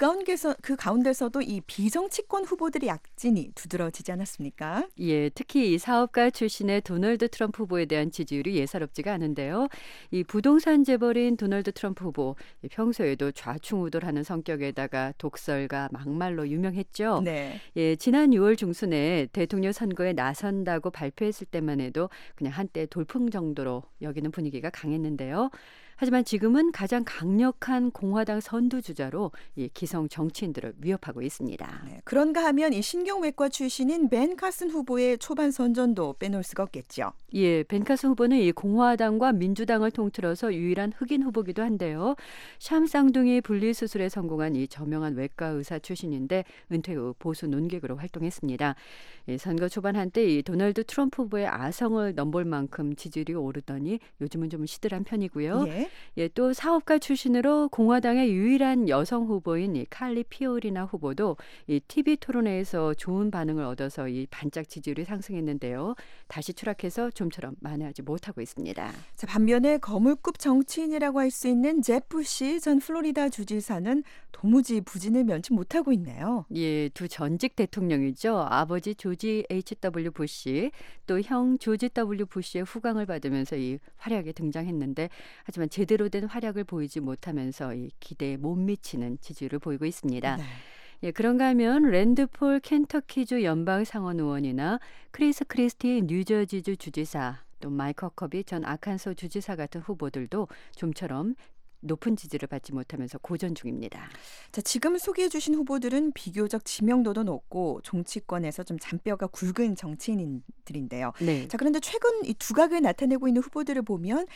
가운데서도 이 비정치권 후보들의 약진이 두드러지지 않았습니까? 예, 특히 이 사업가 출신의 도널드 트럼프 후보에 대한 지지율이 예사롭지가 않은데요. 이 부동산 재벌인 도널드 트럼프 후보 평소에도 좌충우돌하는 성격에다가 독설과 막말로 유명했죠. 네. 예, 지난 6월 중순에 대통령 선거에 나선다고 발표했을 때만 해도 그냥 한때 돌풍 정도로 여기는 분위기가 강했는데요. 하지만 지금은 가장 강력한 공화당 선두주자로 이 기성 정치인들을 위협하고 있습니다. 네. 그런가 하면 이 신경외과 출신인 벤 카슨 후보의 초반 선전도 빼놓을 수가 없겠죠. 예, 벤 카슨 후보는 이 공화당과 민주당을 통틀어서 유일한 흑인 후보기도 한데요. 샴 쌍둥이 분리수술에 성공한 이 저명한 외과 의사 출신인데 은퇴 후 보수 논객으로 활동했습니다. 예, 선거 초반 한때 이 도널드 트럼프 후보의 아성을 넘볼 만큼 지지율이 오르더니 요즘은 좀 시들한 편이고요. 예. 예, 또 사업가 출신으로 공화당의 유일한 여성 후보인 이 칼리 피오리나 후보도 이 TV 토론회에서 좋은 반응을 얻어서 이 반짝 지지율이 상승했는데요. 다시 추락해서 좀처럼 만회하지 못하고 있습니다. 자, 반면에 거물급 정치인이라고 할 수 있는 제프 부시 전 플로리다 주지사는 도무지 부진을 면치 못하고 있네요. 예, 두 전직 대통령이죠. 아버지 조지 H.W. 부시, 또 형 조지 W. 부시의 후광을 받으면서 이 활약에 등장했는데 하지만 제대로 된 활약을 보이지 못하면서 이 기대에 못 미치는 지지율을 보이고 있습니다. 네. 예, 그런가 하면 랜드폴 켄터키주 연방상원의원이나 크리스 크리스티 뉴저지주 주지사, 또 마이크 허커비 전 아칸소 주지사 같은 후보들도 좀처럼 높은 지지를 받지 못하면서 고전 중입니다. 자, 지금 소개해 주신 후보들은 비교적 지명도도 높고 정치권에서 좀 잔뼈가 굵은 정치인들인데요. 네. 자, 그런데 최근 이 두각을 나타내고 있는 후보들을 보면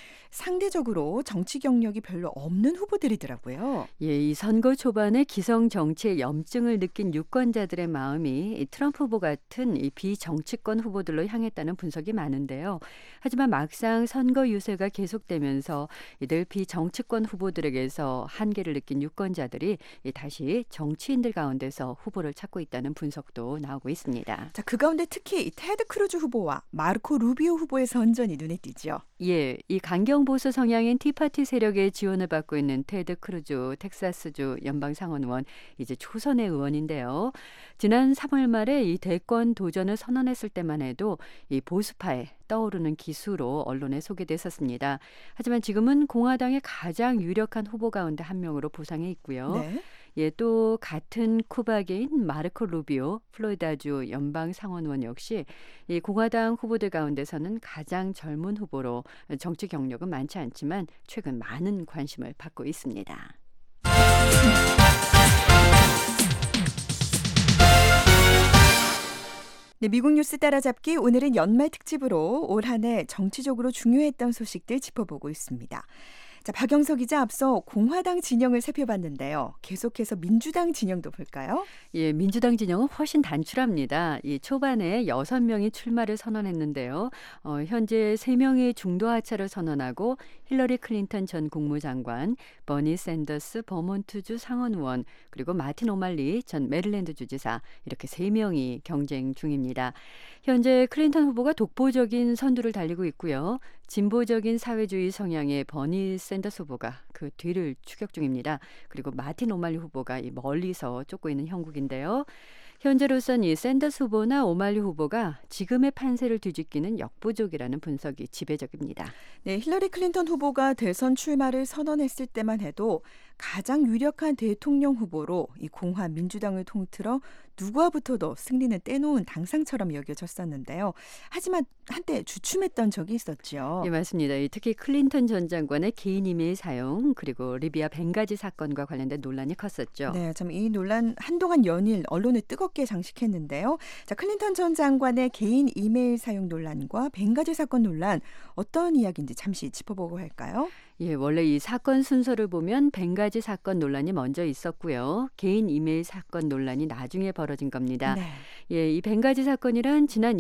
상대적으로 정치 경력이 별로 없는 후보들이더라고요. 예, 이 선거 초반에 기성 정치의 염증을 느낀 유권자들의 마음이 이 트럼프 후보 같은 이 비정치권 후보들로 향했다는 분석이 많은데요. 하지만 막상 선거 유세가 계속되면서 늘 비정치권 후보들에게서 한계를 느낀 유권자들이 다시 정치인들 가운데서 후보를 찾고 있다는 분석도 나오고 있습니다. 자, 그 가운데 특히 이 테드 크루즈 후보와 마르코 루비오 후보의 선전이 눈에 띄죠. 예, 이 강경 보수 성향인 티파티 세력의 지원을 받고 있는 테드 크루즈 텍사스주 연방상원의원, 이제 초선의 의원인데요. 지난 3월 말에 이 대권 도전을 선언했을 때만 해도 이 보수파의 떠오르는 기수로 언론에 소개됐었습니다. 하지만 지금은 공화당의 가장 유력한 후보 가운데 한 명으로 부상해 있고요. 네. 또 같은 쿠바계인 마르코 루비오 플로리다주 연방 상원의원 역시 이 공화당 후보들 가운데서는 가장 젊은 후보로 정치 경력은 많지 않지만 최근 많은 관심을 받고 있습니다. 네, 미국 뉴스 따라잡기 오늘은 연말 특집으로 올 한 해 정치적으로 중요했던 소식들 짚어보고 있습니다. 자, 박영석 기자 앞서 공화당 진영을 살펴봤는데요. 계속해서 민주당 진영도 볼까요? 예, 민주당 진영은 훨씬 단출합니다. 이 초반에 6명이 출마를 선언했는데요. 현재 3명이 중도 하차를 선언하고 힐러리 클린턴 전 국무장관, 버니 샌더스 버몬트주 상원의원, 그리고 마틴 오말리 전 메릴랜드 주지사 이렇게 3명이 경쟁 중입니다. 현재 클린턴 후보가 독보적인 선두를 달리고 있고요. 진보적인 사회주의 성향의 버니 샌더스 후보가 그 뒤를 추격 중입니다. 그리고 마틴 오말리 후보가 이 멀리서 쫓고 있는 형국인데요. 현재로선 이 샌더스 후보나 오말리 후보가 지금의 판세를 뒤집기는 역부족이라는 분석이 지배적입니다. 네, 힐러리 클린턴 후보가 대선 출마를 선언했을 때만 해도 가장 유력한 대통령 후보로 이 공화 민주당을 통틀어 누구와 붙어도 승리는 떼놓은 당상처럼 여겨졌었는데요. 하지만 한때 주춤했던 적이 있었죠. 예, 맞습니다. 특히 클린턴 전 장관의 개인 이메일 사용 그리고 리비아 벵가지 사건과 관련된 논란이 컸었죠. 네, 참 이 논란 한동안 연일 언론을 뜨겁게 장식했는데요. 자, 클린턴 전 장관의 개인 이메일 사용 논란과 벵가지 사건 논란 어떤 이야기인지 잠시 짚어보고 할까요? 예, 원래 이 사건 순서를 보면 벵가지 사건 논란이 먼저 있었고요. 개인 이메일 사건 논란이 나중에 벌어진 겁니다. 네. 예, 이 벵가지 사건이란 지난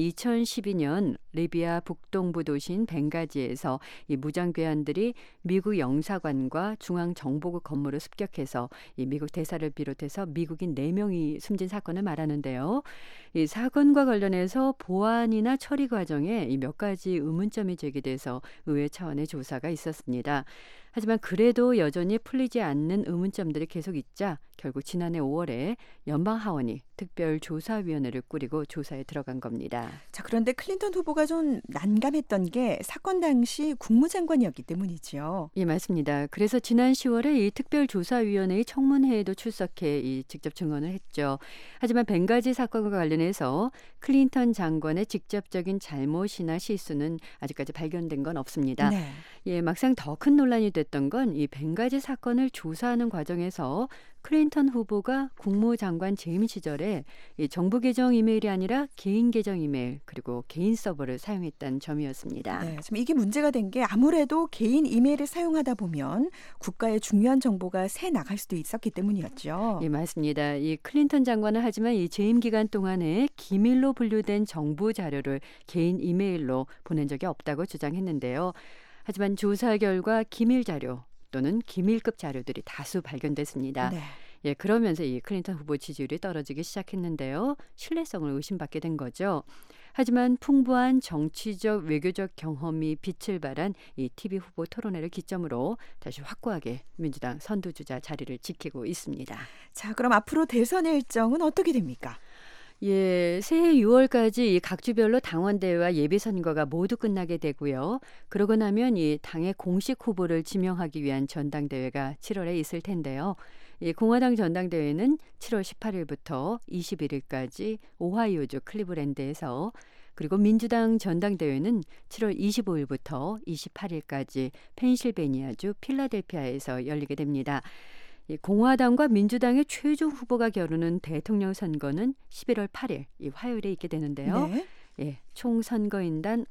2012년 리비아 북동부 도시인 벵가지에서 이 무장괴한들이 미국 영사관과 중앙정보국 건물을 습격해서 이 미국 대사를 비롯해서 미국인 4명이 숨진 사건을 말하는데요. 이 사건과 관련해서 보안이나 처리 과정에 이 몇 가지 의문점이 제기돼서 의회 차원의 조사가 있었습니다. 하지만 그래도 여전히 풀리지 않는 의문점들이 계속 있자 결국 지난해 5월에 연방하원이 특별조사위원회를 꾸리고 조사에 들어간 겁니다. 자, 그런데 클린턴 후보가 좀 난감했던 게 사건 당시 국무장관이었기 때문이죠. 예, 맞습니다. 그래서 지난 10월에 이 특별조사위원회의 청문회에도 출석해 직접 증언을 했죠. 하지만 벵가지 사건과 관련해서 클린턴 장관의 직접적인 잘못이나 실수는 아직까지 발견된 건 없습니다. 네. 예, 막상 더 큰 논란이 됐던 건 이 벵가지 사건을 조사하는 과정에서 클린턴 후보가 국무장관 재임 시절에 이 정부 계정 이메일이 아니라 개인 계정 이메일 그리고 개인 서버를 사용했다는 점이었습니다. 네, 지금 이게 문제가 된 게 아무래도 개인 이메일을 사용하다 보면 국가의 중요한 정보가 새 나갈 수도 있었기 때문이었죠. 예, 맞습니다. 이 클린턴 장관은 하지만 이 재임 기간 동안에 기밀로 분류된 정부 자료를 개인 이메일로 보낸 적이 없다고 주장했는데요. 하지만 조사 결과 기밀 자료 또는 기밀급 자료들이 다수 발견됐습니다. 네. 예, 그러면서 이 클린턴 후보 지지율이 떨어지기 시작했는데요. 신뢰성을 의심받게 된 거죠. 하지만 풍부한 정치적 외교적 경험이 빛을 발한 이 TV 후보 토론회를 기점으로 다시 확고하게 민주당 선두주자 자리를 지키고 있습니다. 자, 그럼 앞으로 대선 일정은 어떻게 됩니까? 예, 새해 6월까지 이 각 주별로 당원대회와 예비선거가 모두 끝나게 되고요. 그러고 나면 이 당의 공식 후보를 지명하기 위한 전당대회가 7월에 있을 텐데요. 이 공화당 전당대회는 7월 18일부터 21일까지 오하이오주 클리브랜드에서 그리고 민주당 전당대회는 7월 25일부터 28일까지 펜실베니아주 필라델피아에서 열리게 됩니다. 공화당과 민주당의 최종 후보가 겨루는 대통령 선거는 11월 8일 이 화요일에 있게 되는데요. 네. 예, 총 선거인단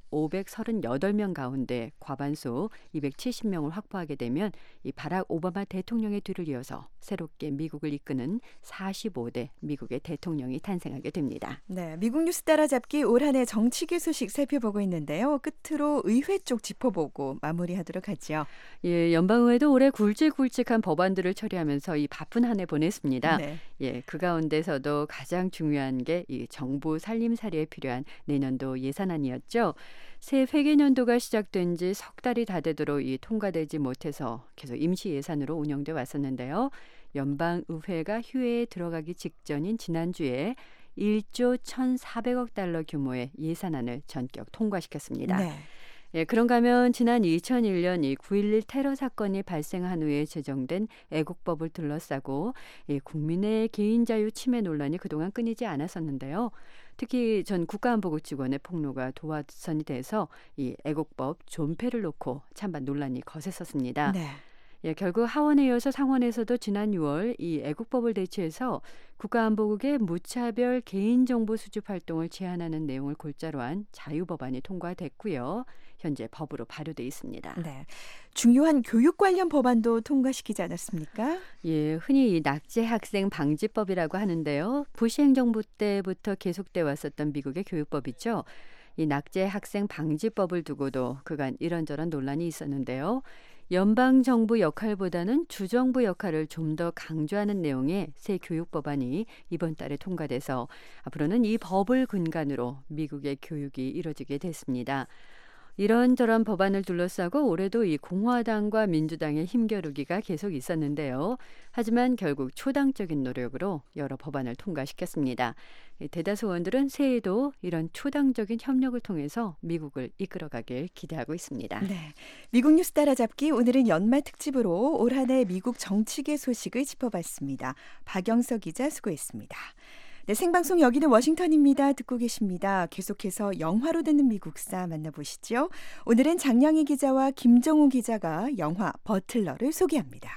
538명 가운데 과반수 270명을 확보하게 되면 이 바락 오바마 대통령의 뒤를 이어서 새롭게 미국을 이끄는 45대 미국의 대통령이 탄생하게 됩니다. 네, 미국 뉴스 따라잡기 올 한 해 정치계 소식 살펴보고 있는데요. 끝으로 의회 쪽 짚어보고 마무리하도록 하죠. 예, 연방의회도 올해 굵직굵직한 법안들을 처리하면서 이 바쁜 한 해 보냈습니다. 네. 예, 그 가운데서도 가장 중요한 게 이 정부 살림살이에 필요한 내년도 예산안이었죠. 새 회계년도가 시작된 지 석 달이 다 되도록 이 통과되지 못해서 계속 임시 예산으로 운영돼 왔었는데요. 연방의회가 휴회에 들어가기 직전인 지난주에 1조 1,400억 달러 규모의 예산안을 전격 통과시켰습니다. 네. 예, 그런가 하면 지난 2001년 이 9.11 테러 사건이 발생한 후에 제정된 애국법을 둘러싸고 국민의 개인 자유 침해 논란이 그동안 끊이지 않았었는데요. 특히 전 국가안보국 직원의 폭로가 도화선이 돼서 이 애국법 존폐를 놓고 찬반 논란이 거셌었습니다. 네. 예, 결국 하원에 이어서 상원에서도 지난 6월 이 애국법을 대체해서 국가안보국의 무차별 개인정보 수집 활동을 제한하는 내용을 골자로 한 자유법안이 통과됐고요. 현재 법으로 발효돼 있습니다. 네. 중요한 교육 관련 법안도 통과시키지 않았습니까? 예, 흔히 이 낙제 학생 방지법이라고 하는데요. 부시 행정부 때부터 계속돼 왔었던 미국의 교육법이죠. 이 낙제 학생 방지법을 두고도 그간 이런저런 논란이 있었는데요. 연방정부 역할보다는 주정부 역할을 좀 더 강조하는 내용의 새 교육 법안이 이번 달에 통과돼서 앞으로는 이 법을 근간으로 미국의 교육이 이뤄지게 됐습니다. 이런저런 법안을 둘러싸고 올해도 이 공화당과 민주당의 힘겨루기가 계속 있었는데요. 하지만 결국 초당적인 노력으로 여러 법안을 통과시켰습니다. 대다수 의원들은 새해에도 이런 초당적인 협력을 통해서 미국을 이끌어가길 기대하고 있습니다. 네. 미국 뉴스 따라잡기 오늘은 연말 특집으로 올 한 해 미국 정치계 소식을 짚어봤습니다. 박영서 기자 수고했습니다. 네, 생방송 여기는 워싱턴입니다. 듣고 계십니다. 계속해서 영화로 듣는 미국사 만나보시죠. 오늘은 장량희 기자와 김정우 기자가 영화 버틀러를 소개합니다.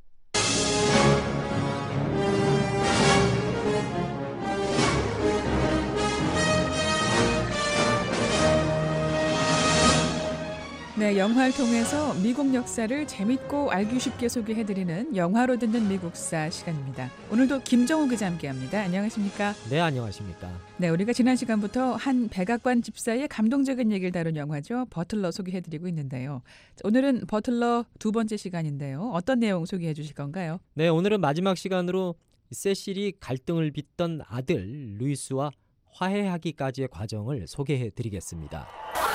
네, 영화를 통해서 미국 역사를 재밌고 알기 쉽게 소개해드리는 영화로 듣는 미국사 시간입니다. 오늘도 김정우 기자 함께합니다. 안녕하십니까? 네, 안녕하십니까? 네, 우리가 지난 시간부터 한 백악관 집사의 감동적인 얘기를 다룬 영화죠. 버틀러 소개해드리고 있는데요. 오늘은 버틀러 두 번째 시간인데요. 어떤 내용 소개해 주실 건가요? 네, 오늘은 마지막 시간으로 세실이 갈등을 빚던 아들 루이스와 화해하기까지의 과정을 소개해 드리겠습니다.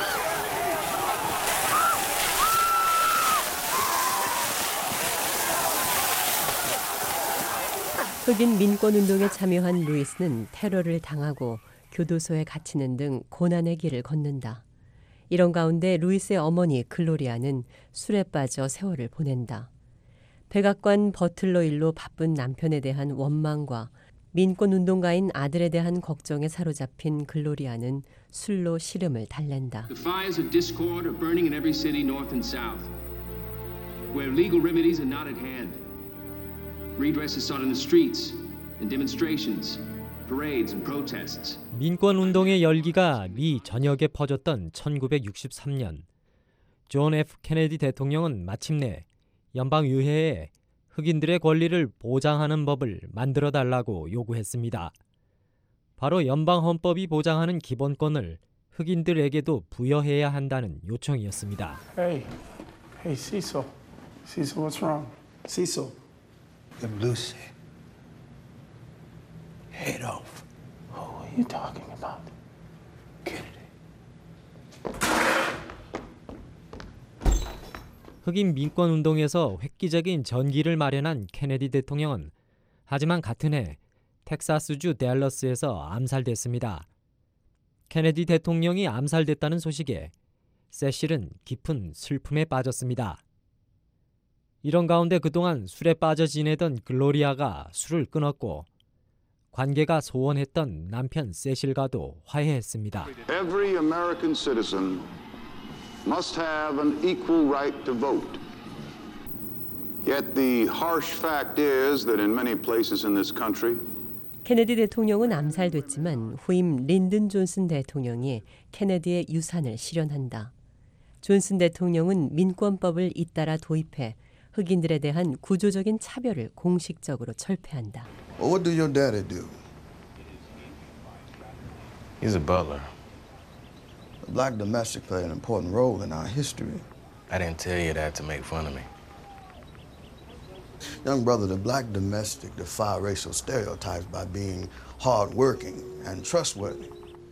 흑인 민권운동에 참여한 루이스는 테러를 당하고 교도소에 갇히는 등 고난의 길을 걷는다. 이런 가운데 루이스의 어머니 글로리아는 술에 빠져 세월을 보낸다. 백악관 버틀러 일로 바쁜 남편에 대한 원망과 민권운동가인 아들에 대한 걱정에 사로잡힌 글로리아는 술로 시름을 달랜다. The fires of discord are burning in every city north and south, where legal remedies are not at hand. Redress is sought in the streets, in demonstrations, parades and protests. 민권운동의 열기가 미 전역에 퍼졌던 1963년, 존 F. 케네디 대통령은 마침내 연방의회에 흑인들의 권리를 보장하는 법을 만들어달라고 요구했습니다. 바로 연방헌법이 보장하는 기본권을 흑인들에게도 부여해야 한다는 요청이었습니다. Hey, Cecil. Cecil, what's wrong? Cecil. Them Lucy. Head off. Who are you talking about? Kennedy. 흑인 민권운동에서 획기적인 전기를 마련한 케네디 대통령은 하지만 같은 해 텍사스주 댈러스에서 암살됐습니다. 케네디 대통령이 암살됐다는 소식에 세실은 깊은 슬픔에 빠졌습니다. 이런 가운데 그동안 술에 빠져 지내던 글로리아가 술을 끊었고 관계가 소원했던 남편 세실과도 화해했습니다. Every American citizen must have an equal right to vote. Yet the harsh fact is that in many places in this country 케네디 대통령은 암살됐지만 후임 린든 존슨 대통령이 케네디의 유산을 실현한다. 존슨 대통령은 민권법을 잇따라 도입해 흑인들에 대한 구조적인 차별을 공식적으로 철폐한다. What do your daddy do? He's a butler. The black domestic played an important role in our history. I didn't tell you that to make fun of me. Young brother, the black domestic defy racial stereotypes by being hardworking and trustworthy.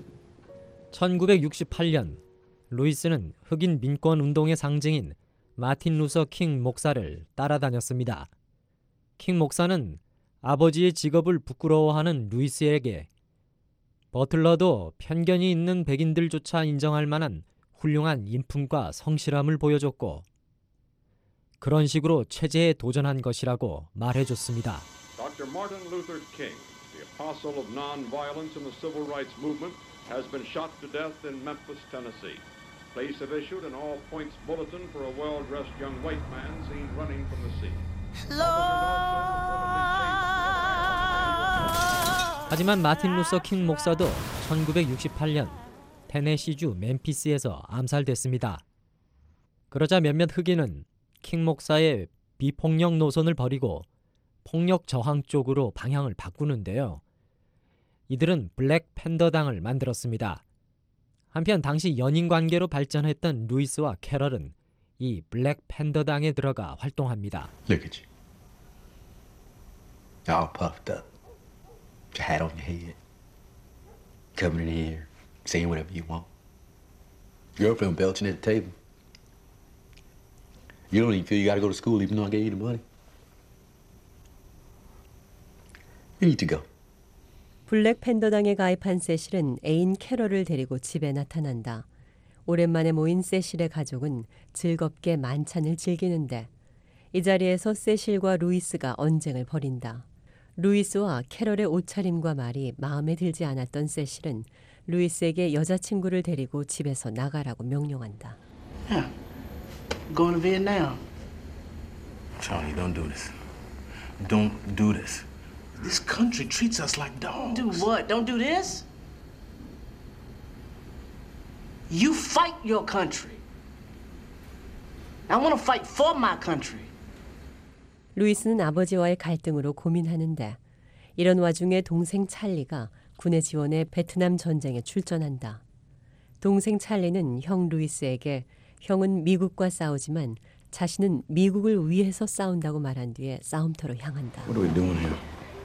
1968년 루이스는 흑인 민권 운동의 상징인 마틴 루서 킹 목사를 따라다녔습니다. 킹 목사는 아버지의 직업을 부끄러워하는 루이스에게 버틀러도 편견이 있는 백인들조차 인정할 만한 훌륭한 인품과 성실함을 보여줬고 그런 식으로 체제에 도전한 것이라고 말해줬습니다. Dr. Martin Luther King, the apostle of nonviolence in the civil rights movement, has been shot to death in Memphis, Tennessee. Police have issued an all-points bulletin for a well-dressed young white man seen running from the scene. 하지만 마틴 루서 킹 목사도 1968년 테네시주 멤피스에서 암살됐습니다. 그러자 몇몇 흑인은 킹 목사의 비폭력 노선을 버리고 폭력 저항 쪽으로 방향을 바꾸는데요. 이들은 블랙 팬더당을 만들었습니다. 한편 당시 연인 관계로 발전했던 루이스와 캐럴은 이 블랙 팬더당에 들어가 활동합니다. Look at you. All puffed up. Your hat on your head. Coming in here, saying whatever you want. Girlfriend belching at the table. You don't even feel you gotta go to school even though I gave you the money. You need to go. 블랙 팬더당에 가입한 세실은 애인 캐럴을 데리고 집에 나타난다. 오랜만에 모인 세실의 가족은 즐겁게 만찬을 즐기는데 이 자리에서 세실과 루이스가 언쟁을 벌인다. 루이스와 캐럴의 옷차림과 말이 마음에 들지 않았던 세실은 루이스에게 여자친구를 데리고 집에서 나가라고 명령한다. Yeah. Going to Vietnam. Charlie, don't do this. Don't do this. This country treats us like dogs. Do what? Don't do this? You fight your country. I want to fight for my country. 루이스는 아버지와의 갈등으로 고민하는데 이런 와중에 동생 찰리가 군의 지원에 베트남 전쟁에 출전한다. 동생 찰리는 형 루이스에게 형은 미국과 싸우지만 자신은 미국을 위해서 싸운다고 말한 뒤에 싸움터로 향한다. What are we doing here?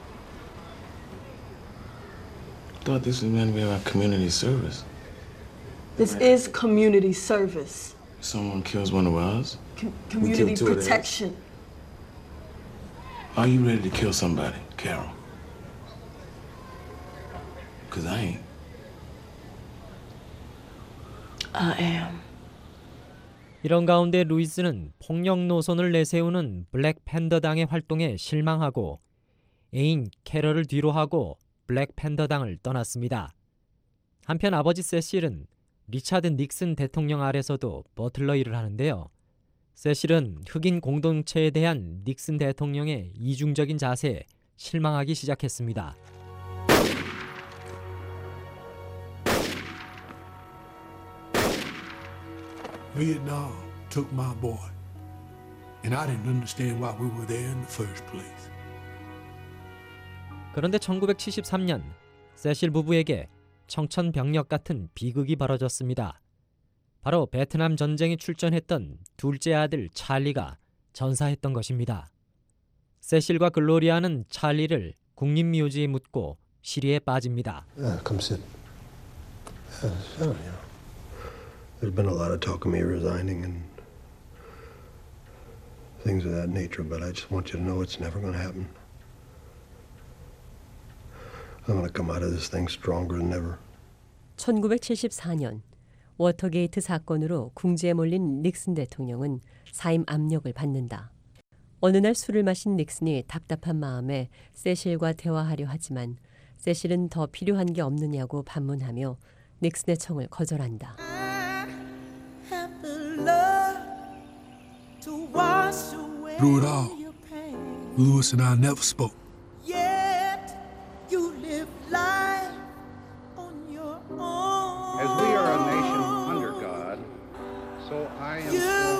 I thought this was meant to be about community service. This is community service. Someone kills one of us. Community protection. Are you ready to kill somebody, Carol? Because I ain't. I am. 이런 가운데 루이스는 폭력 노선을 내세우는 블랙 팬더당의 활동에 실망하고 애인 캐럴을 뒤로하고 블랙 팬더당을 떠났습니다. 한편 아버지 세실은 리차드 닉슨 대통령 아래서도 버틀러 일을 하는데요. 세실은 흑인 공동체에 대한 닉슨 대통령의 이중적인 자세에 실망하기 시작했습니다. Vietnam took my boy, and I didn't understand why we were there in the first place. 그런데 1973년 세실 부부에게 청천벽력 같은 비극이 벌어졌습니다. 바로 베트남 전쟁에 출전했던 둘째 아들 찰리가 전사했던 것입니다. 세실과 글로리아는 찰리를 국립묘지에 묻고 시리에 빠집니다. Come sit. There's been a lot of talk of me resigning and things of that nature, but I just want you to know it's never going to happen. I'm going to come out of this thing stronger than ever. 1974년 워터게이트 사건으로 궁지에 몰린 닉슨 대통령은 사임 압력을 받는다. 어느 날 술을 마신 닉슨이 답답한 마음에 세실과 대화하려 하지만 세실은 더 필요한 게 없느냐고 반문하며 닉슨의 청을 거절한다. Through it all, Lewis and I never spoke. As we are a nation under God, so I am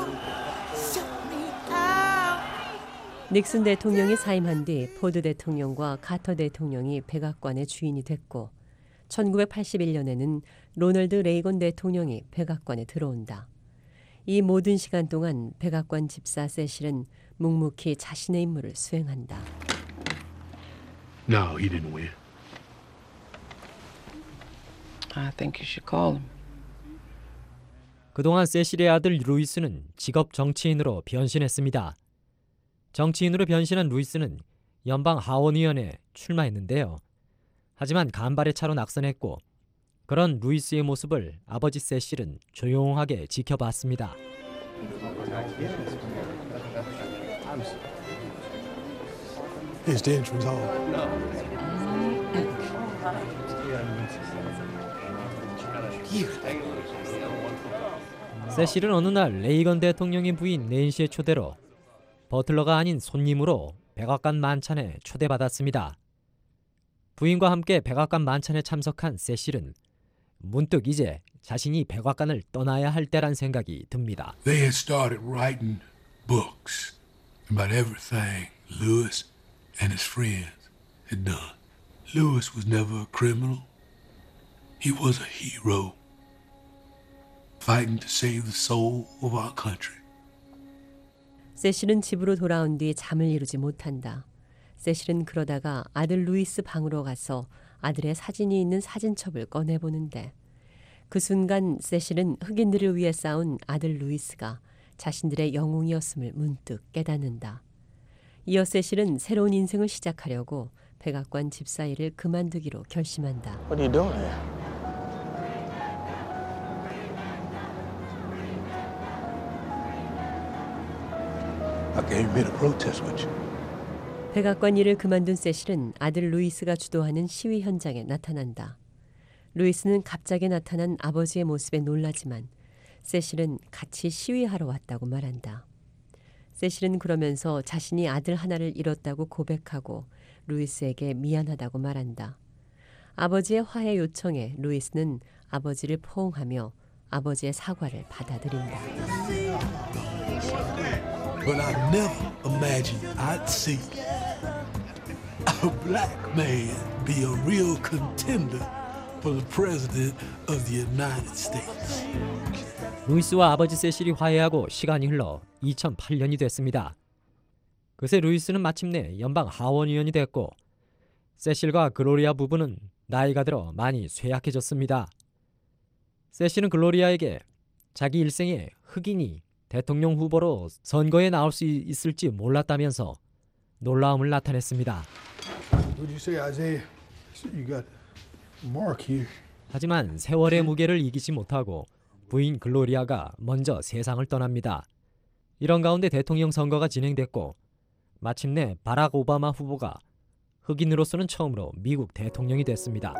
닉슨 대통령이 사임한 뒤 포드 대통령과 카터 대통령이 백악관의 주인이 됐고 1981년에는 로널드 레이건 대통령이 백악관에 들어온다. 이 모든 시간 동안 백악관 집사 세실은 묵묵히 자신의 임무를 수행한다. No, he didn't win. I think you should call him. 그동안 세실의 아들 루이스는 직업 정치인으로 변신했습니다. 정치인으로 변신한 루이스는 연방 하원의원에 출마했는데요. 하지만 간발의 차로 낙선했고 그런 루이스의 모습을 아버지 세실은 조용하게 지켜봤습니다. It's the entrance hall. 세실은 어느 날 레이건 대통령의 부인 낸시의 초대로 버틀러가 아닌 손님으로 백악관 만찬에 초대받았습니다. 부인과 함께 백악관 만찬에 참석한 세실은 문득 이제 자신이 백악관을 떠나야 할 때란 생각이 듭니다. They had started writing books about everything Lewis and his friends had done. Lewis was never a criminal. He was a hero, fighting to save the soul of our country. 세실은 집으로 돌아온 뒤 잠을 이루지 못한다. 세실은 그러다가 아들 루이스 방으로 가서 아들의 사진이 있는 사진첩을 꺼내보는데 그 순간 세실은 흑인들을 위해 싸운 아들 루이스가 자신들의 영웅이었음을 문득 깨닫는다. 이어 세실은 새로운 인생을 시작하려고 백악관 집사 일을 그만두기로 결심한다. What are you doing here? I came here to protest with you. 백악관 일을 그만둔 세실은 아들 루이스가 주도하는 시위 현장에 나타난다. 루이스는 갑자기 나타난 아버지의 모습에 놀라지만 세실은 같이 시위하러 왔다고 말한다. 세실은 그러면서 자신이 아들 하나를 잃었다고 고백하고 루이스에게 미안하다고 말한다. 아버지의 화해 요청에 루이스는 아버지를 포옹하며 아버지의 사과를 받아들인다. But I never imagined I'd see a black man be a real contender for the president of the United States. 루이스와 아버지 세실이 화해하고 시간이 흘러 2008년이 됐습니다. 그새 루이스는 마침내 연방 하원의원이 됐고 세실과 글로리아 부부는 나이가 들어 많이 쇠약해졌습니다. 세실은 글로리아에게 자기 일생에 흑인이 대통령 후보로 선거에 나올 수 있을지 몰랐다면서 놀라움을 나타냈습니다. What did you say, Isaiah? You got a mark here. 하지만 세월의 무게를 이기지 못하고 부인 글로리아가 먼저 세상을 떠납니다. 이런 가운데 대통령 선거가 진행됐고 마침내 바락 오바마 후보가 흑인으로서는 처음으로 미국 대통령이 됐습니다.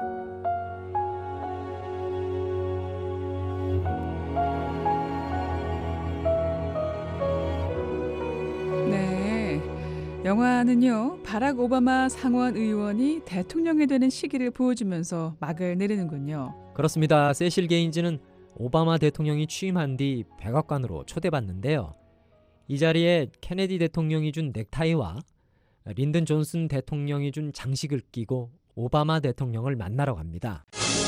영화는요, 바락 오바마 상원 의원이 대통령이 되는 시기를 보여주면서 막을 내리는군요. 그렇습니다. 세실 게인즈는 오바마 대통령이 취임한 뒤 백악관으로 초대받는데요. 이 자리에 케네디 대통령이 준 넥타이와 린든 존슨 대통령이 준 장식을 끼고 오바마 대통령을 만나러 갑니다.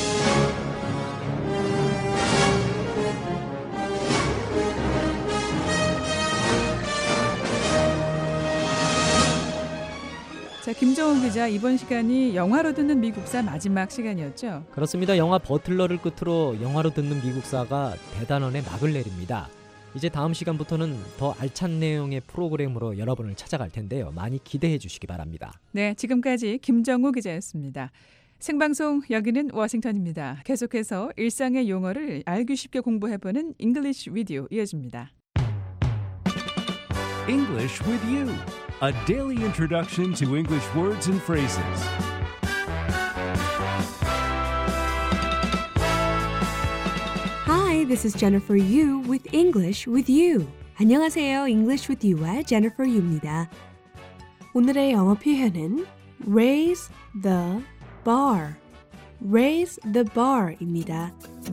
자, 김정은 기자, 이번 시간이 영화로 듣는 미국사 마지막 시간이었죠? 그렇습니다. 영화 버틀러를 끝으로 영화로 듣는 미국사가 대단원에 막을 내립니다. 이제 다음 시간부터는 더 알찬 내용의 프로그램으로 여러분을 찾아갈 텐데요. 많이 기대해 주시기 바랍니다. 네, 지금까지 김정우 기자였습니다. 생방송 여기는 워싱턴입니다. 계속해서 일상의 용어를 알기 쉽게 공부해보는 English with you 이어집니다. English with you. A daily introduction to English words and phrases. Hi, this is Jennifer Yu with English with You. 안녕하세요. English with You의 Jennifer Yu입니다. 오늘의 영어 표현은 raise the bar. raise the bar입니다.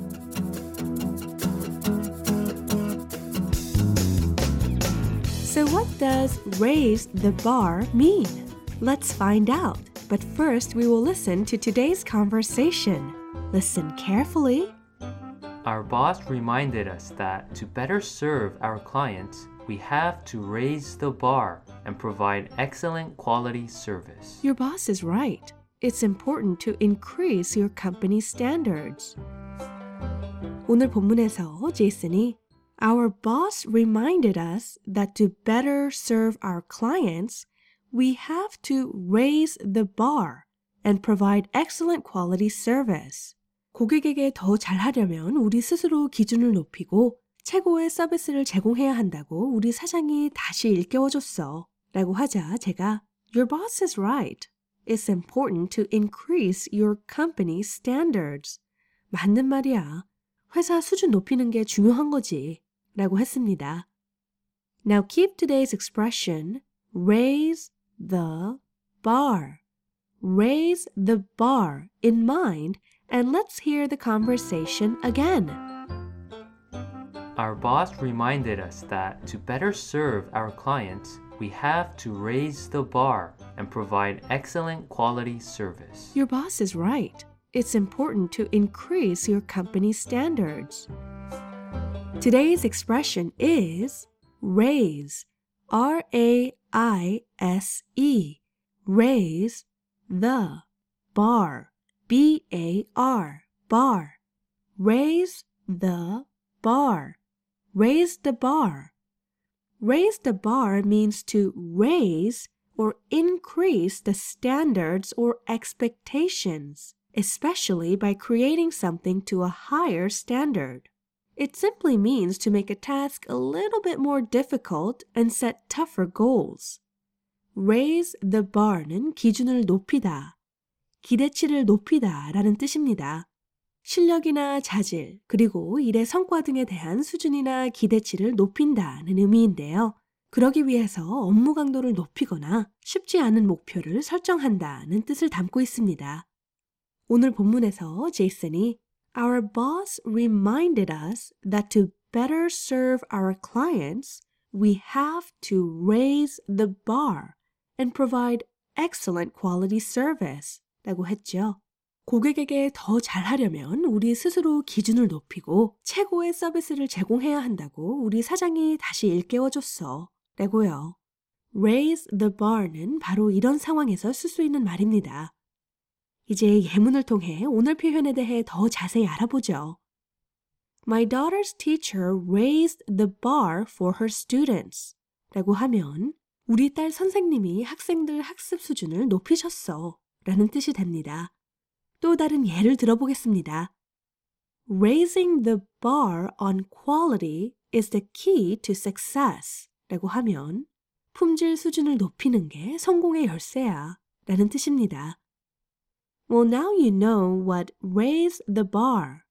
So what does raise the bar mean? Let's find out. But first, we will listen to today's conversation. Listen carefully. Our boss reminded us that to better serve our clients, we have to raise the bar and provide excellent quality service. Your boss is right. It's important to increase your company's standards. 오늘 본문에서 제이슨이 Our boss reminded us that to better serve our clients, we have to raise the bar and provide excellent quality service. 고객에게 더 잘하려면 우리 스스로 기준을 높이고 최고의 서비스를 제공해야 한다고 우리 사장이 다시 일깨워줬어. 라고 하자 제가 Your boss is right. It's important to increase your company standards. 맞는 말이야. 회사 수준 높이는 게 중요한 거지. 라고 했습니다. Now keep today's expression raise the bar. Raise the bar in mind and let's hear the conversation again. Our boss reminded us that to better serve our clients, we have to raise the bar and provide excellent quality service. Your boss is right. It's important to increase your company standards. Today's expression is raise, R-A-I-S-E, raise the bar, B-A-R, bar. Raise the bar, raise the bar. Raise the bar means to raise or increase the standards or expectations, especially by creating something to a higher standard. It simply means to make a task a little bit more difficult and set tougher goals. Raise the bar는 기준을 높이다, 기대치를 높이다 라는 뜻입니다. 실력이나 자질, 그리고 일의 성과 등에 대한 수준이나 기대치를 높인다는 의미인데요. 그러기 위해서 업무 강도를 높이거나 쉽지 않은 목표를 설정한다는 뜻을 담고 있습니다. 오늘 본문에서 제이슨이 Our boss reminded us that to better serve our clients, we have to raise the bar and provide excellent quality service 라고 했죠. 고객에게 더 잘하려면 우리 스스로 기준을 높이고 최고의 서비스를 제공해야 한다고 우리 사장이 다시 일깨워줬어 라고요. Raise the bar는 바로 이런 상황에서 쓸 수 있는 말입니다. 이제 예문을 통해 오늘 표현에 대해 더 자세히 알아보죠. My daughter's teacher raised the bar for her students 라고 하면 우리 딸 선생님이 학생들 학습 수준을 높이셨어 라는 뜻이 됩니다. 또 다른 예를 들어보겠습니다. Raising the bar on quality is the key to success 라고 하면 품질 수준을 높이는 게 성공의 열쇠야 라는 뜻입니다. Well, now you know what raise the bar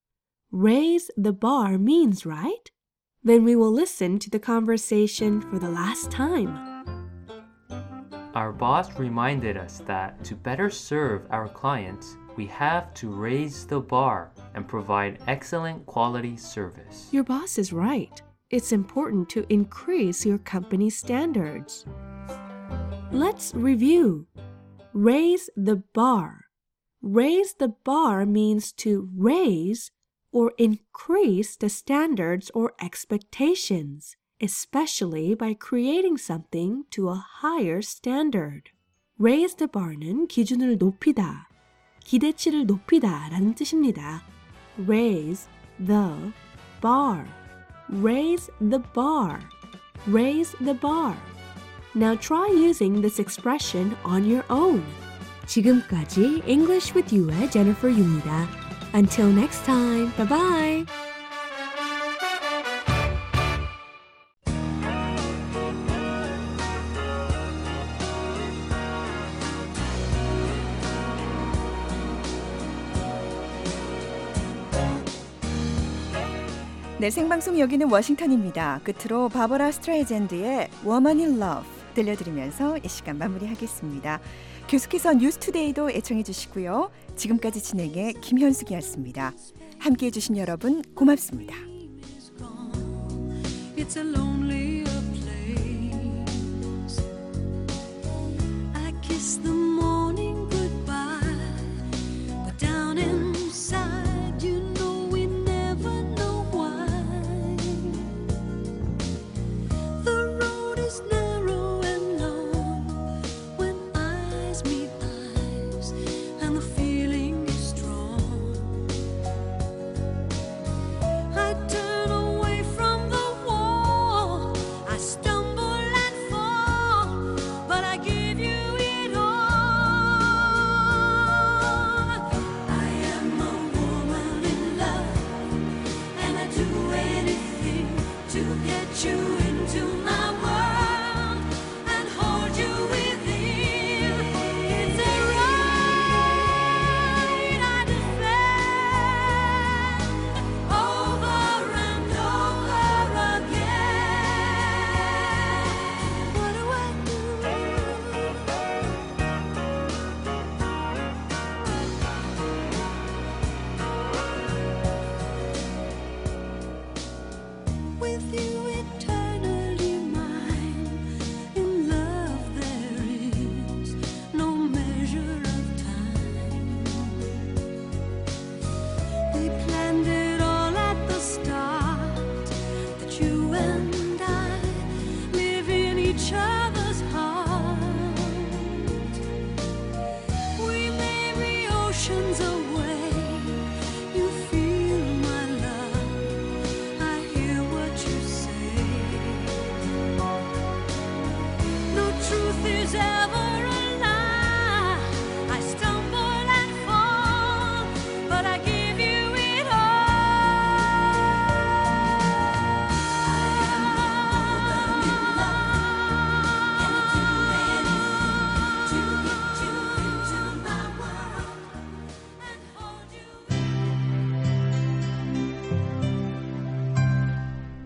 means, right? Then we will listen to the conversation for the last time. Our boss reminded us that to better serve our clients, we have to raise the bar and provide excellent quality service. Your boss is right. It's important to increase your company's standards. Let's review. Raise the bar. Raise the bar means to raise or increase the standards or expectations, especially by creating something to a higher standard. Raise the bar는 기준을 높이다, 기대치를 높이다 라는 뜻입니다. Raise the bar. Raise the bar. Raise the bar. Now try using this expression on your own. 지금까지 English with You의 Jennifer Yu입니다. Until next time, bye bye. 네, 생방송 여기는 워싱턴입니다. 끝으로 바버라 스트라이젠드의 Woman in Love 들려드리면서 이 시간 마무리하겠습니다. 계속해서 뉴스투데이도 애청해 주시고요. 지금까지 진행의 김현숙이었습니다. 함께해 주신 여러분 고맙습니다. It's a lonelier place. I kiss the morning goodbye, but down inside you know we never know why. The road is narrow and long when eyes meet eyes and the feeling is strong. I turn away from the wall, I stumble and fall, but I give you it all.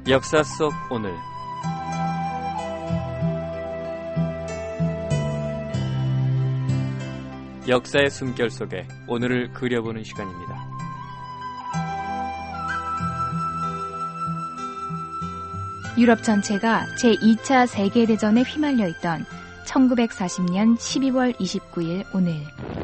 역사 속 오늘. 역사의 숨결 속에 오늘을 그려보는 시간입니다. 유럽 전체가 제2차 세계대전에 휘말려 있던 1940년 12월 29일 오늘,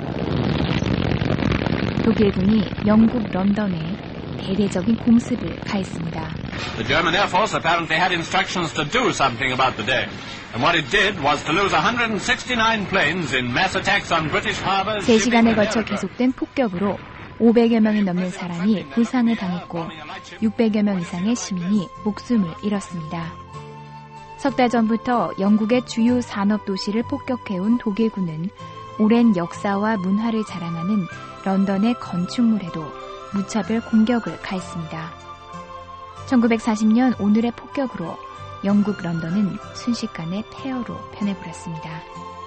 독일군이 영국 런던에 대대적인 공습을 가했습니다. The German Air Force apparently had instructions to do something about the day. And what it did was to lose 169 planes in mass attacks on British harbors. 3시간에 걸쳐 계속된 폭격으로 500여 명이 넘는 사람이 부상을 당했고 600여 명 이상의 시민이 목숨을 잃었습니다. 석 달 전부터 영국의 주요 산업 도시를 폭격해온 독일군은 오랜 역사와 문화를 자랑하는 런던의 건축물에도 무차별 공격을 가했습니다. 1940년 오늘의 폭격으로 영국 런던은 순식간에 폐허로 변해버렸습니다.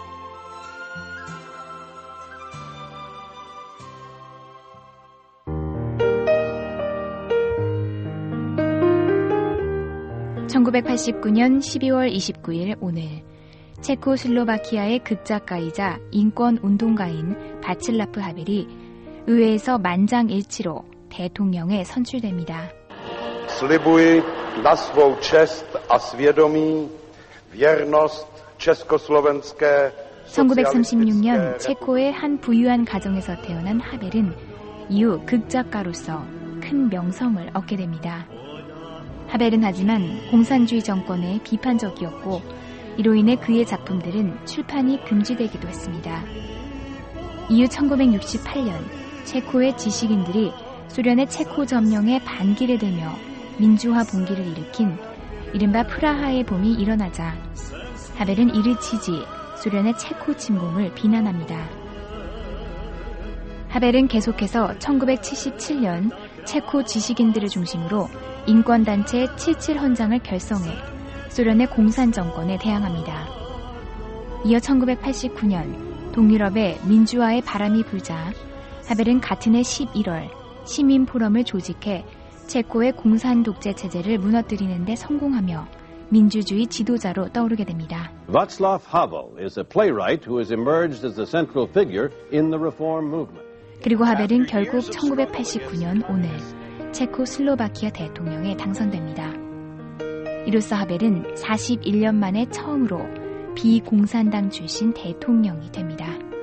(1989년 12월 29일) 오늘, 체코슬로바키아의 극작가이자 인권운동가인 바칠라프 하벨이 의회에서 만장일치로 대통령에 선출됩니다. Slibuji na svou čest a svědomí věrnost československé 1936년 체코의 한 부유한 가정에서 태어난 하벨은 이후 극작가로서 큰 명성을 얻게 됩니다. 하벨은 하지만 공산주의 정권에 비판적이었고 이로 인해 그의 작품들은 출판이 금지되기도 했습니다. 이후 1968년 체코의 지식인들이 소련의 체코 점령에 반기를 들며 민주화 봉기를 일으킨 이른바 프라하의 봄이 일어나자 하벨은 이를 지지 소련의 체코 침공을 비난합니다. 하벨은 계속해서 1977년 체코 지식인들을 중심으로 인권단체 77 헌장을 결성해 소련의 공산정권에 대항합니다. 이어 1989년 동유럽의 민주화의 바람이 불자 하벨은 같은 해 11월 시민포럼을 조직해 체코의 공산 독재 체제를 무너뜨리는 데 성공하며 민주주의 지도자로 떠오르게 됩니다. Václav Havel is a playwright who has emerged as the central figure in the reform movement. 그리고 하벨은 결국 1989년 오늘 체코슬로바키아 대통령에 당선됩니다. 이로써 하벨은 41년 만에 처음으로 비공산당 출신 대통령이 됩니다.